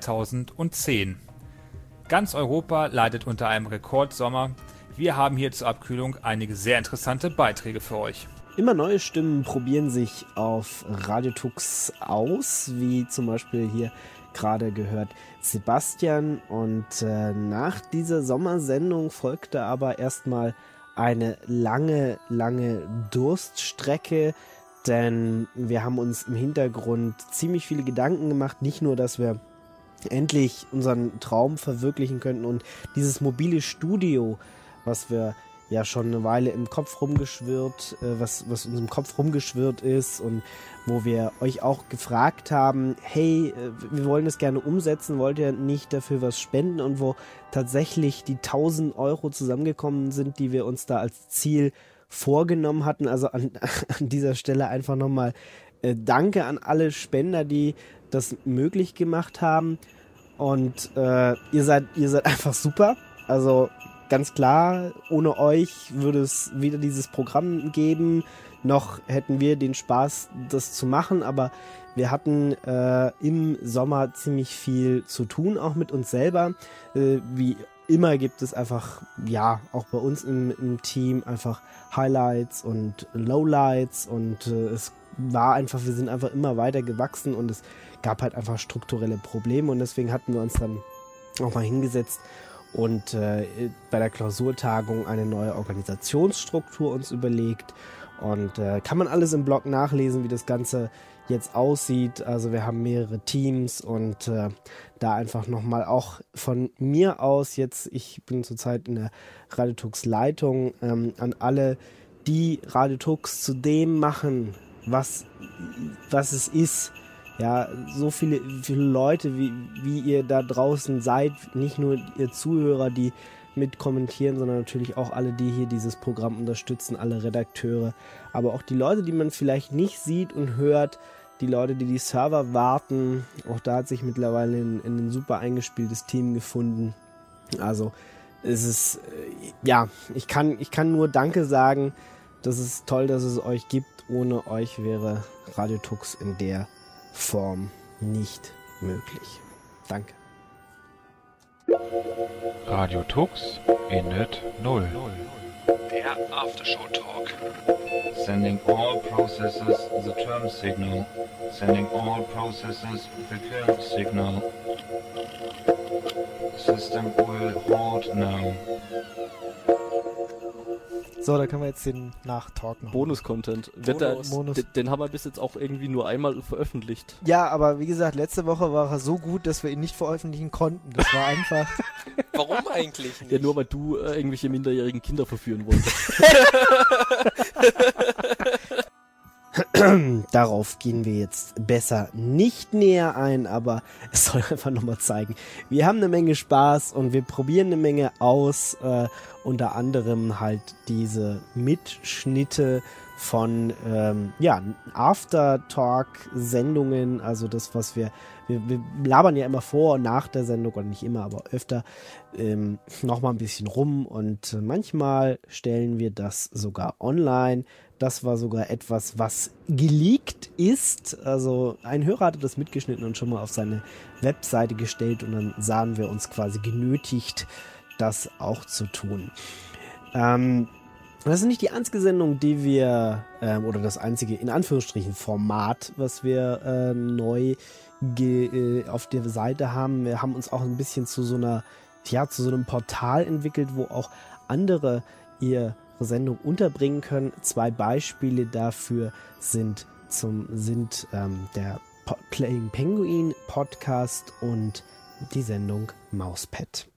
2010. Ganz Europa leidet unter einem Rekordsommer. Wir haben hier zur Abkühlung einige sehr interessante Beiträge für euch. Immer neue Stimmen probieren sich auf Radio Tux aus, wie zum Beispiel hier gerade gehört Sebastian. Und nach dieser Sommersendung folgte aber erstmal eine lange Durststrecke, denn wir haben uns im Hintergrund ziemlich viele Gedanken gemacht, nicht nur, dass wir endlich unseren Traum verwirklichen könnten und dieses mobile Studio, was wir ja schon eine Weile im Kopf rumgeschwirrt, was uns im Kopf rumgeschwirrt ist und wo wir euch auch gefragt haben, hey, wir wollen das gerne umsetzen, wollt ihr nicht dafür was spenden, und wo tatsächlich die 1.000 Euro zusammengekommen sind, die wir uns da als Ziel vorgenommen hatten. Also an dieser Stelle einfach nochmal Danke an alle Spender, die das möglich gemacht haben. Und ihr seid einfach super. Also ganz klar, ohne euch würde es weder dieses Programm geben, noch hätten wir den Spaß, das zu machen. Aber wir hatten im Sommer ziemlich viel zu tun, auch mit uns selber. Wie immer gibt es einfach, ja, auch bei uns im Team einfach Highlights und Lowlights, und es war einfach, wir sind einfach immer weiter gewachsen und es gab halt einfach strukturelle Probleme, und deswegen hatten wir uns dann auch mal hingesetzt und bei der Klausurtagung eine neue Organisationsstruktur uns überlegt, und kann man alles im Blog nachlesen, wie das Ganze jetzt aussieht. Also wir haben mehrere Teams, und da einfach nochmal auch von mir aus jetzt, ich bin zurzeit in der Radio Tux Leitung, an alle, die Radio Tux zu dem machen, was es ist. Ja, so viele Leute, wie ihr da draußen seid, nicht nur ihr Zuhörer, die mit kommentieren, sondern natürlich auch alle, die hier dieses Programm unterstützen, alle Redakteure, aber auch die Leute, die man vielleicht nicht sieht und hört, die Leute, die Server warten. Auch da hat sich mittlerweile ein super eingespieltes Team gefunden. Also es ist, ja, ich kann nur Danke sagen. Das ist toll, dass es euch gibt. Ohne euch wäre Radio Tux in der Form nicht möglich. Danke. Radio Tux, Init 0. Der Aftershow Talk. Sending all processes the term signal. Sending all processes the current signal. System will hold now. So, da können wir jetzt den Nachtalk machen. Bonus-Content. Den haben wir bis jetzt auch irgendwie nur einmal veröffentlicht. Ja, aber wie gesagt, letzte Woche war er so gut, dass wir ihn nicht veröffentlichen konnten. Das war einfach... Warum eigentlich nicht? Ja, nur weil du irgendwelche minderjährigen Kinder verführen wolltest. Darauf gehen wir jetzt besser nicht näher ein, aber es soll einfach nochmal zeigen, wir haben eine Menge Spaß und wir probieren eine Menge aus, unter anderem halt diese Mitschnitte von After-Talk-Sendungen, also das, was wir labern ja immer vor und nach der Sendung, oder nicht immer, aber öfter nochmal ein bisschen rum, und manchmal stellen wir das sogar online. Das war sogar etwas, was geleakt ist. Also ein Hörer hatte das mitgeschnitten und schon mal auf seine Webseite gestellt, und dann sahen wir uns quasi genötigt, das auch zu tun. Das ist nicht die einzige Sendung, die wir, oder das einzige, in Anführungsstrichen, Format, was wir neu auf der Seite haben. Wir haben uns auch ein bisschen zu so einer, zu so einem Portal entwickelt, wo auch andere ihre Sendung unterbringen können. 2 Beispiele dafür sind der Playing Penguin Podcast und die Sendung Mauspad.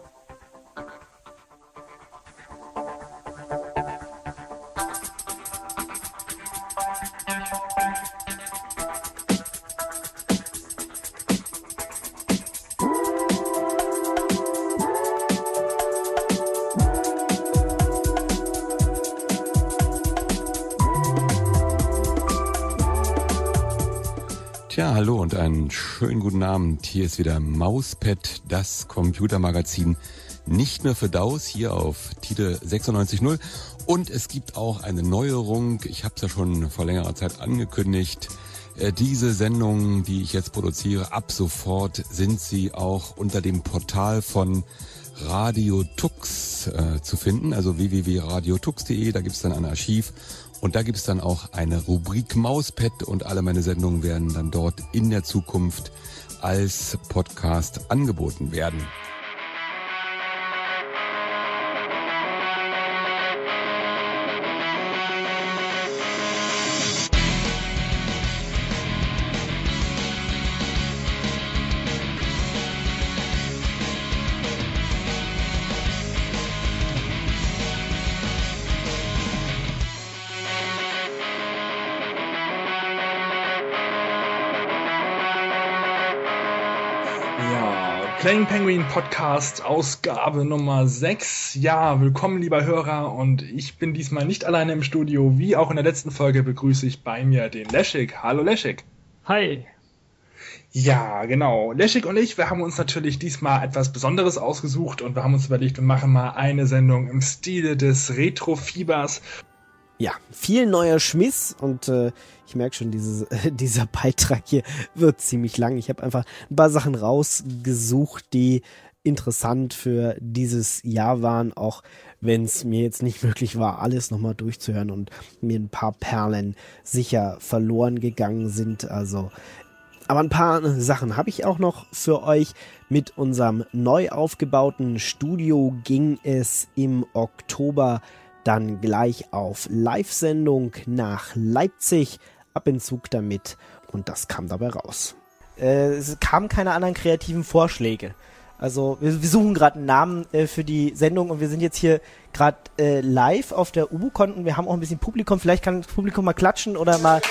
Ja, hallo und einen schönen guten Abend. Hier ist wieder Mauspad, das Computermagazin, nicht nur für DAOs, hier auf Tide 96.0. Und es gibt auch eine Neuerung, ich habe es ja schon vor längerer Zeit angekündigt. Diese Sendungen, die ich jetzt produziere, ab sofort sind sie auch unter dem Portal von Radio Tux zu finden, also www.radiotux.de, da gibt es dann ein Archiv. Und da gibt's dann auch eine Rubrik Mauspad und alle meine Sendungen werden dann dort in der Zukunft als Podcast angeboten werden. Playing Penguin Podcast, Ausgabe Nummer 6. Ja, willkommen lieber Hörer, und ich bin diesmal nicht alleine im Studio. Wie auch in der letzten Folge begrüße ich bei mir den Leszek. Hallo Leszek. Hi. Ja, genau. Leszek und ich, wir haben uns natürlich diesmal etwas Besonderes ausgesucht und wir haben uns überlegt, wir machen mal eine Sendung im Stile des Retro-Fiebers. Ja, viel neuer Schmiss und ich merke schon, dieser Beitrag hier wird ziemlich lang. Ich habe einfach ein paar Sachen rausgesucht, die interessant für dieses Jahr waren, auch wenn es mir jetzt nicht möglich war, alles nochmal durchzuhören und mir ein paar Perlen sicher verloren gegangen sind. Also, aber ein paar Sachen habe ich auch noch für euch. Mit unserem neu aufgebauten Studio ging es im Oktober dann gleich auf Live-Sendung nach Leipzig, ab in Zug damit, und das kam dabei raus. Es kamen keine anderen kreativen Vorschläge. Also wir suchen gerade einen Namen für die Sendung und wir sind jetzt hier gerade live auf der UbuCon und wir haben auch ein bisschen Publikum. Vielleicht kann das Publikum mal klatschen oder mal...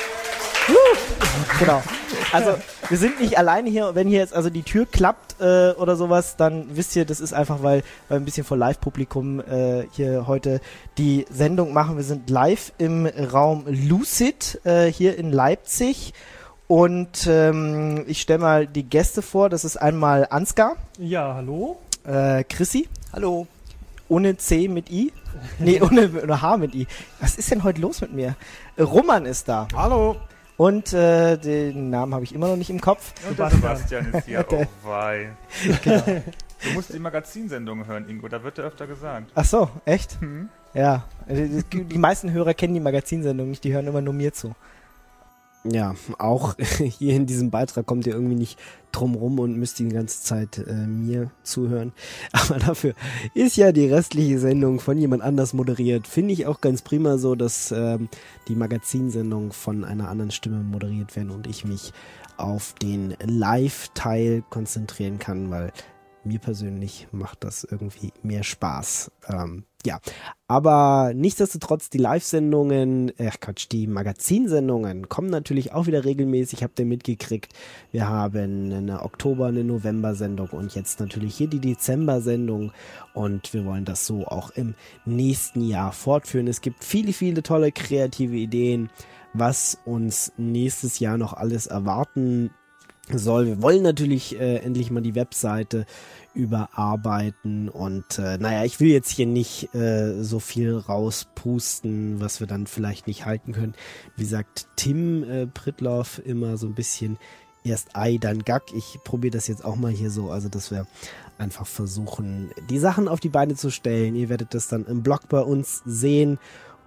Genau. Also wir sind nicht alleine hier. Wenn hier jetzt also die Tür klappt oder sowas, dann wisst ihr, das ist einfach, weil wir ein bisschen vor Live-Publikum hier heute die Sendung machen. Wir sind live im Raum Lucid hier in Leipzig. Und ich stelle mal die Gäste vor. Das ist einmal Ansgar. Ja, hallo. Chrissy. Hallo. Ohne C mit I. Nee, ohne H mit I. Was ist denn heute los mit mir? Roman ist da. Hallo. Und den Namen habe ich immer noch nicht im Kopf. Und Sebastian ist hier. Oh wei. Genau. Du musst die Magazinsendung hören, Ingo. Da wird er öfter gesagt. Ach so, echt? Mhm. Ja. Die meisten Hörer kennen die Magazinsendung nicht. Die hören immer nur mir zu. Ja, auch hier in diesem Beitrag kommt ihr irgendwie nicht drum rum und müsst die ganze Zeit mir zuhören. Aber dafür ist ja die restliche Sendung von jemand anders moderiert. Finde ich auch ganz prima so, dass die Magazinsendung von einer anderen Stimme moderiert werden und ich mich auf den Live-Teil konzentrieren kann, weil mir persönlich macht das irgendwie mehr Spaß. Ja, aber nichtsdestotrotz die Live-Sendungen, die Magazinsendungen kommen natürlich auch wieder regelmäßig, habt ihr mitgekriegt. Wir haben eine Oktober-, eine November-Sendung und jetzt natürlich hier die Dezember-Sendung und wir wollen das so auch im nächsten Jahr fortführen. Es gibt viele, viele tolle kreative Ideen, was uns nächstes Jahr noch alles erwarten soll. Wir wollen natürlich endlich mal die Webseite überarbeiten und ich will jetzt hier nicht so viel rauspusten, was wir dann vielleicht nicht halten können. Wie sagt Tim Prittloff immer so ein bisschen erst Ei, dann Gack. Ich probiere das jetzt auch mal hier so, also dass wir einfach versuchen, die Sachen auf die Beine zu stellen. Ihr werdet das dann im Blog bei uns sehen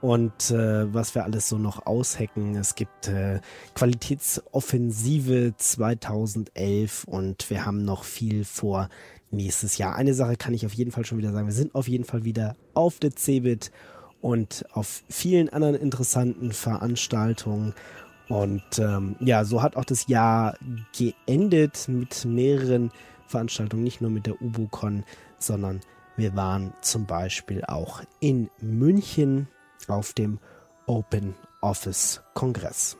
und was wir alles so noch aushacken. Es gibt Qualitätsoffensive 2011 und wir haben noch viel vor nächstes Jahr. Eine Sache kann ich auf jeden Fall schon wieder sagen. Wir sind auf jeden Fall wieder auf der CeBIT und auf vielen anderen interessanten Veranstaltungen. Und so hat auch das Jahr geendet mit mehreren Veranstaltungen, nicht nur mit der UbuCon, sondern wir waren zum Beispiel auch in München auf dem Open Office Kongress.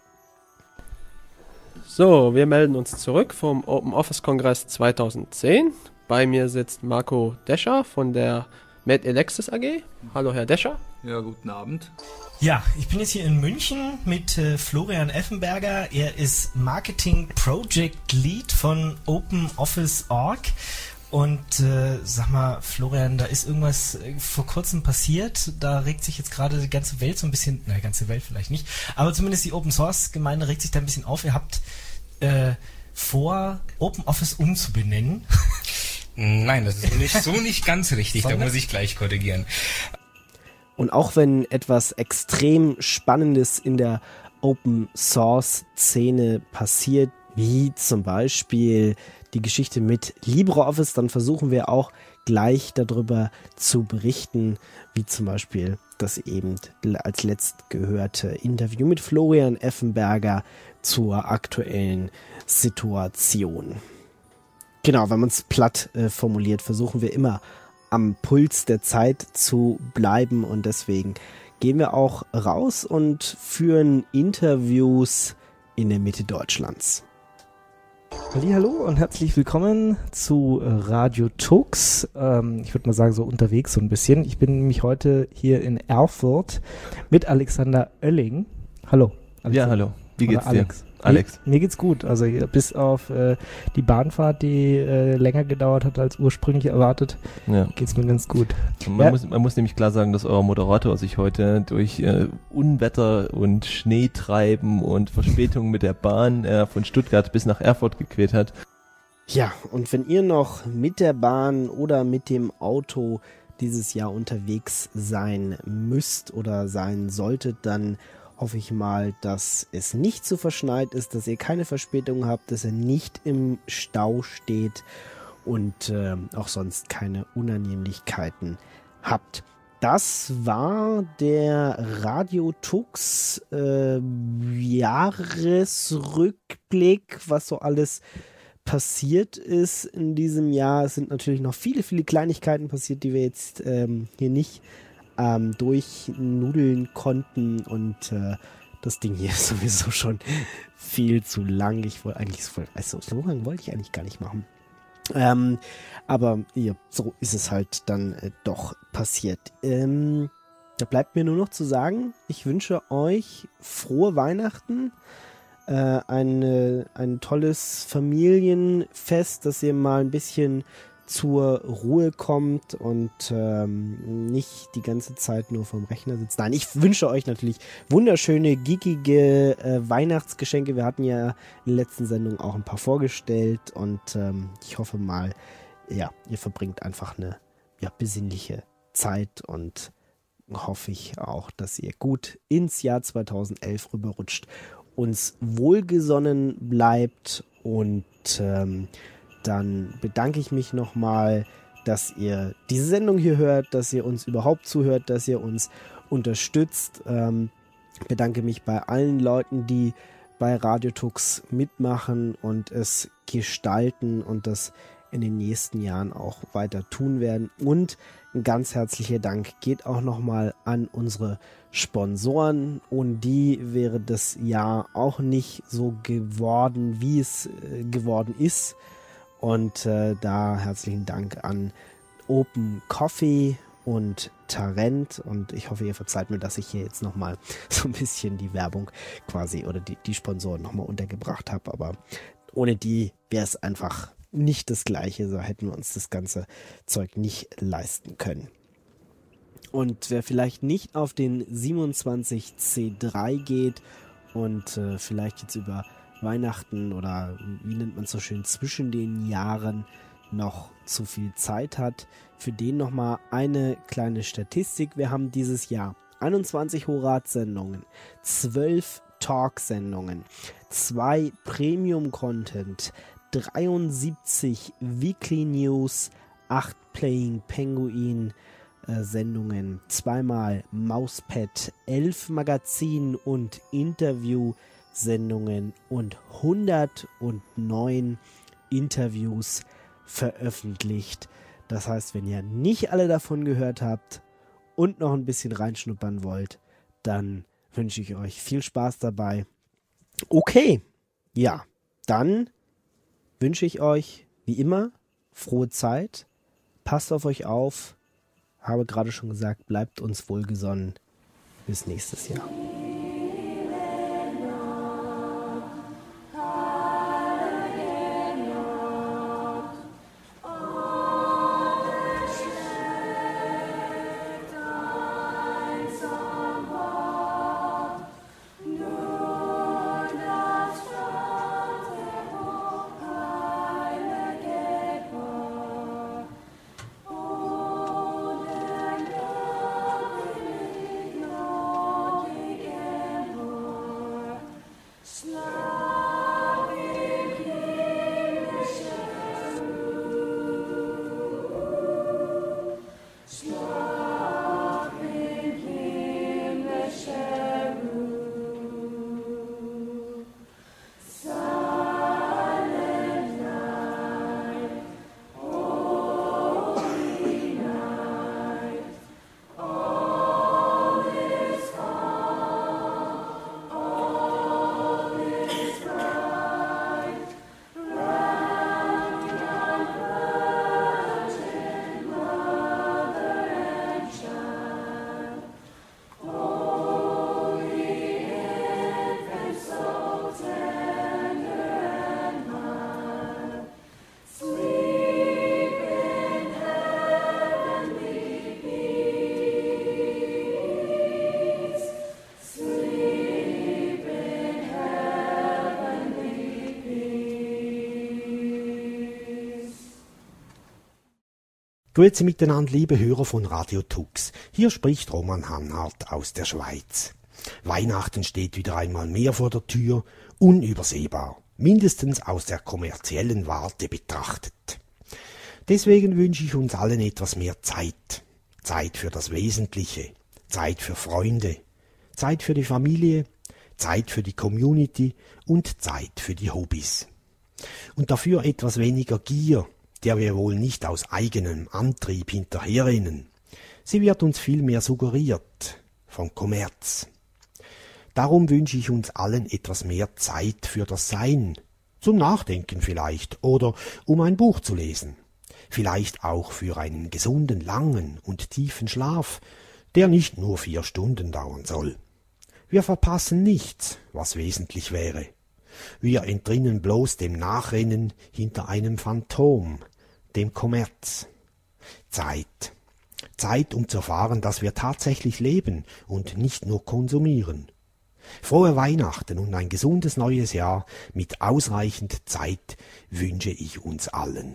So, wir melden uns zurück vom Open Office Kongress 2010. Bei mir sitzt Marco Descher von der MedElexis AG. Hallo Herr Descher. Ja, guten Abend. Ja, ich bin jetzt hier in München mit Florian Effenberger. Er ist Marketing Project Lead von Open Office Org. Und sag mal, Florian, da ist irgendwas vor kurzem passiert. Da regt sich jetzt gerade die ganze Welt so ein bisschen, die ganze Welt vielleicht nicht, aber zumindest die Open Source Gemeinde regt sich da ein bisschen auf. Ihr habt vor, Open Office umzubenennen. Nein, das ist nicht ganz richtig. Da muss ich gleich korrigieren. Und auch wenn etwas extrem Spannendes in der Open Source Szene passiert, wie zum Beispiel die Geschichte mit LibreOffice, dann versuchen wir auch gleich darüber zu berichten, wie zum Beispiel das eben als letzt gehörte Interview mit Florian Effenberger zur aktuellen Situation. Genau, wenn man es platt formuliert, versuchen wir immer am Puls der Zeit zu bleiben und deswegen gehen wir auch raus und führen Interviews in der Mitte Deutschlands. Hallo und herzlich willkommen zu Radio Tux. Ich würde mal sagen, so unterwegs so ein bisschen. Ich bin nämlich heute hier in Erfurt mit Alexander Oelling. Hallo. Alexander. Ja, hallo. Wie geht's dir? Alex. Mir geht's gut. Also bis auf die Bahnfahrt, die länger gedauert hat als ursprünglich erwartet, geht's mir ganz gut. Man muss nämlich klar sagen, dass euer Moderator sich heute durch Unwetter und Schneetreiben und Verspätungen mit der Bahn von Stuttgart bis nach Erfurt gequält hat. Ja, und wenn ihr noch mit der Bahn oder mit dem Auto dieses Jahr unterwegs sein müsst oder sein solltet, dann hoffe ich mal, dass es nicht so verschneit ist, dass ihr keine Verspätung habt, dass ihr nicht im Stau steht und auch sonst keine Unannehmlichkeiten habt. Das war der Radio Tux Jahresrückblick, was so alles passiert ist in diesem Jahr. Es sind natürlich noch viele, viele Kleinigkeiten passiert, die wir jetzt hier nicht durchnudeln konnten und das Ding hier ist sowieso schon viel zu lang. Ich wollte eigentlich so lang wollte ich eigentlich gar nicht machen. Aber ja, so ist es halt dann doch passiert. Da bleibt mir nur noch zu sagen, ich wünsche euch frohe Weihnachten, ein tolles Familienfest, dass ihr mal ein bisschen zur Ruhe kommt und nicht die ganze Zeit nur vom Rechner sitzt. Nein, ich wünsche euch natürlich wunderschöne, geekige Weihnachtsgeschenke. Wir hatten ja in der letzten Sendung auch ein paar vorgestellt und ich hoffe mal, ja, ihr verbringt einfach eine besinnliche Zeit und hoffe ich auch, dass ihr gut ins Jahr 2011 rüberrutscht, uns wohlgesonnen bleibt und dann bedanke ich mich nochmal, dass ihr diese Sendung hier hört, dass ihr uns überhaupt zuhört, dass ihr uns unterstützt. Bedanke mich bei allen Leuten, die bei Radio Tux mitmachen und es gestalten und das in den nächsten Jahren auch weiter tun werden. Und ein ganz herzlicher Dank geht auch nochmal an unsere Sponsoren. Ohne die wäre das Jahr auch nicht so geworden, wie es geworden ist. Und da herzlichen Dank an Open Coffee und Tarent. Und ich hoffe, ihr verzeiht mir, dass ich hier jetzt nochmal so ein bisschen die Werbung quasi oder die Sponsoren nochmal untergebracht habe. Aber ohne die wäre es einfach nicht das Gleiche. So hätten wir uns das ganze Zeug nicht leisten können. Und wer vielleicht nicht auf den 27C3 geht und vielleicht jetzt über Weihnachten oder wie nennt man es so schön, zwischen den Jahren noch zu viel Zeit hat. Für den nochmal eine kleine Statistik. Wir haben dieses Jahr 21 Horaz-Sendungen, 12 Talk-Sendungen, 2 Premium-Content, 73 Weekly News, 8 Playing Penguin Sendungen, 2-mal Mauspad, 11 Magazin- und Interview-Sendungen und 109 Interviews veröffentlicht. Das heißt, wenn ihr nicht alle davon gehört habt und noch ein bisschen reinschnuppern wollt, dann wünsche ich euch viel Spaß dabei. Okay, ja, dann wünsche ich euch wie immer frohe Zeit. Passt auf euch auf. Habe gerade schon gesagt, bleibt uns wohlgesonnen. Bis nächstes Jahr. Grüezi miteinander, liebe Hörer von Radio Tux. Hier spricht Roman Hanhardt aus der Schweiz. Weihnachten steht wieder einmal mehr vor der Tür, unübersehbar, mindestens aus der kommerziellen Warte betrachtet. Deswegen wünsche ich uns allen etwas mehr Zeit. Zeit für das Wesentliche, Zeit für Freunde, Zeit für die Familie, Zeit für die Community und Zeit für die Hobbys. Und dafür etwas weniger Gier, der wir wohl nicht aus eigenem Antrieb hinterherrennen. Sie wird uns vielmehr suggeriert vom Kommerz. Darum wünsche ich uns allen etwas mehr Zeit für das Sein, zum Nachdenken vielleicht oder um ein Buch zu lesen. Vielleicht auch für einen gesunden, langen und tiefen Schlaf, der nicht nur 4 Stunden dauern soll. Wir verpassen nichts, was wesentlich wäre. Wir entrinnen bloß dem Nachrennen hinter einem Phantom, dem Kommerz. Zeit. Zeit, um zu erfahren, dass wir tatsächlich leben und nicht nur konsumieren. Frohe Weihnachten und ein gesundes neues Jahr mit ausreichend Zeit wünsche ich uns allen.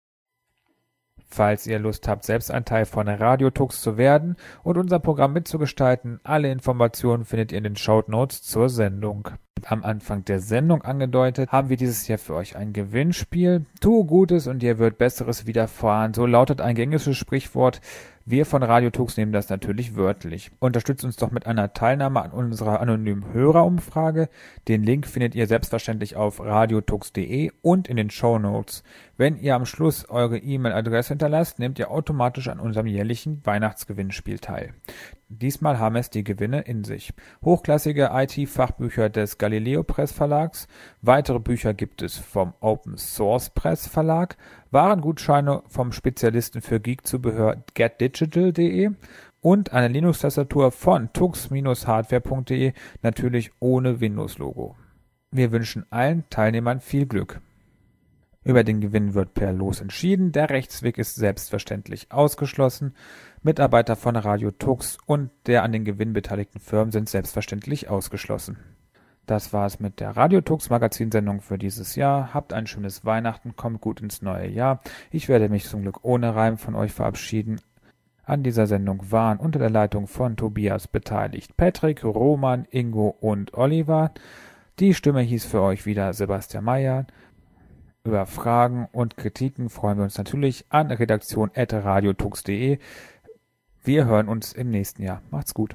Falls ihr Lust habt, selbst ein Teil von Radio Tux zu werden und unser Programm mitzugestalten, alle Informationen findet ihr in den Shownotes zur Sendung. Am Anfang der Sendung angedeutet, haben wir dieses Jahr für euch ein Gewinnspiel. Tue Gutes und dir wird Besseres widerfahren. So lautet ein gängiges Sprichwort. Wir von Radio Tux nehmen das natürlich wörtlich. Unterstützt uns doch mit einer Teilnahme an unserer anonymen Hörerumfrage. Den Link findet ihr selbstverständlich auf radiotux.de und in den Shownotes. Wenn ihr am Schluss eure E-Mail-Adresse hinterlasst, nehmt ihr automatisch an unserem jährlichen Weihnachtsgewinnspiel teil. Diesmal haben es die Gewinne in sich. Hochklassige IT-Fachbücher des Galileo Press Verlags, weitere Bücher gibt es vom Open Source Press Verlag, Warengutscheine vom Spezialisten für Geek-Zubehör getdigital.de und eine Linux-Tastatur von tux-hardware.de, natürlich ohne Windows-Logo. Wir wünschen allen Teilnehmern viel Glück. Über den Gewinn wird per Los entschieden, der Rechtsweg ist selbstverständlich ausgeschlossen. Mitarbeiter von Radio Tux und der an den Gewinn beteiligten Firmen sind selbstverständlich ausgeschlossen. Das war es mit der Radio Tux Magazinsendung für dieses Jahr. Habt ein schönes Weihnachten, kommt gut ins neue Jahr. Ich werde mich zum Glück ohne Reim von euch verabschieden. An dieser Sendung waren unter der Leitung von Tobias beteiligt Patrick, Roman, Ingo und Oliver. Die Stimme hieß für euch wieder Sebastian Meyer. Über Fragen und Kritiken freuen wir uns natürlich an redaktion@radiotux.de. Wir hören uns im nächsten Jahr. Macht's gut.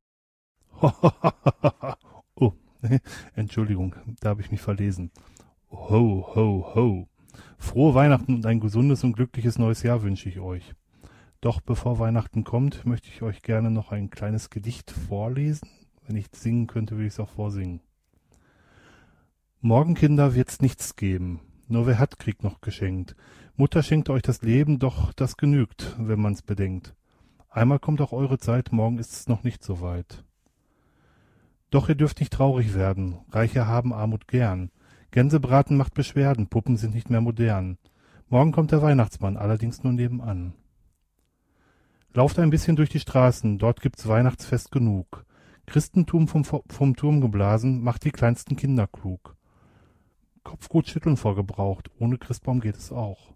Oh, Entschuldigung, da habe ich mich verlesen. Ho, ho, ho. Frohe Weihnachten und ein gesundes und glückliches neues Jahr wünsche ich euch. Doch bevor Weihnachten kommt, möchte ich euch gerne noch ein kleines Gedicht vorlesen. Wenn ich singen könnte, würde ich es auch vorsingen. Morgen, Kinder, wird's nichts geben. Nur wer hat, kriegt noch geschenkt. Mutter schenkt euch das Leben, doch das genügt, wenn man's bedenkt. Einmal kommt auch eure Zeit, morgen ist's noch nicht so weit. Doch ihr dürft nicht traurig werden, Reiche haben Armut gern. Gänsebraten macht Beschwerden, Puppen sind nicht mehr modern. Morgen kommt der Weihnachtsmann, allerdings nur nebenan. Lauft ein bisschen durch die Straßen, dort gibt's Weihnachtsfest genug. Christentum vom Turm geblasen, macht die kleinsten Kinder klug. Kopfgut schütteln vorgebraucht, ohne Christbaum geht es auch.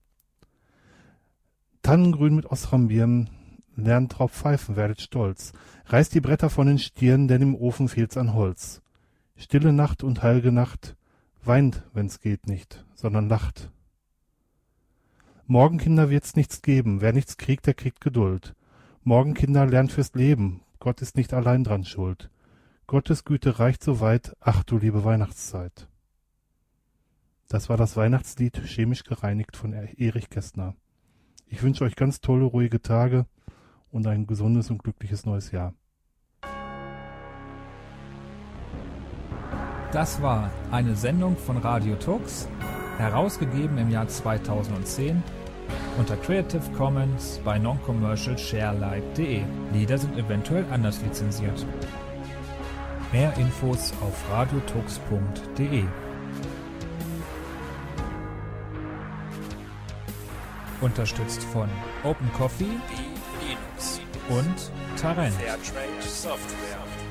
Tannengrün mit Osrambirnen, lernt drauf pfeifen, werdet stolz. Reißt die Bretter von den Stirnen, denn im Ofen fehlt's an Holz. Stille Nacht und heilge Nacht, weint, wenn's geht nicht, sondern lacht. Morgen, Kinder, wird's nichts geben, wer nichts kriegt, der kriegt Geduld. Morgen, Kinder, lernt fürs Leben, Gott ist nicht allein dran schuld. Gottes Güte reicht so weit, ach du liebe Weihnachtszeit. Das war das Weihnachtslied Chemisch gereinigt von Erich Kästner. Ich wünsche euch ganz tolle, ruhige Tage und ein gesundes und glückliches neues Jahr. Das war eine Sendung von Radio Tux, herausgegeben im Jahr 2010 unter Creative Commons bei Non-Commercial Sharealike.de. Lieder sind eventuell anders lizenziert. Mehr Infos auf radiotux.de. Unterstützt von Open Coffee und Tarent. Fairtrade Software.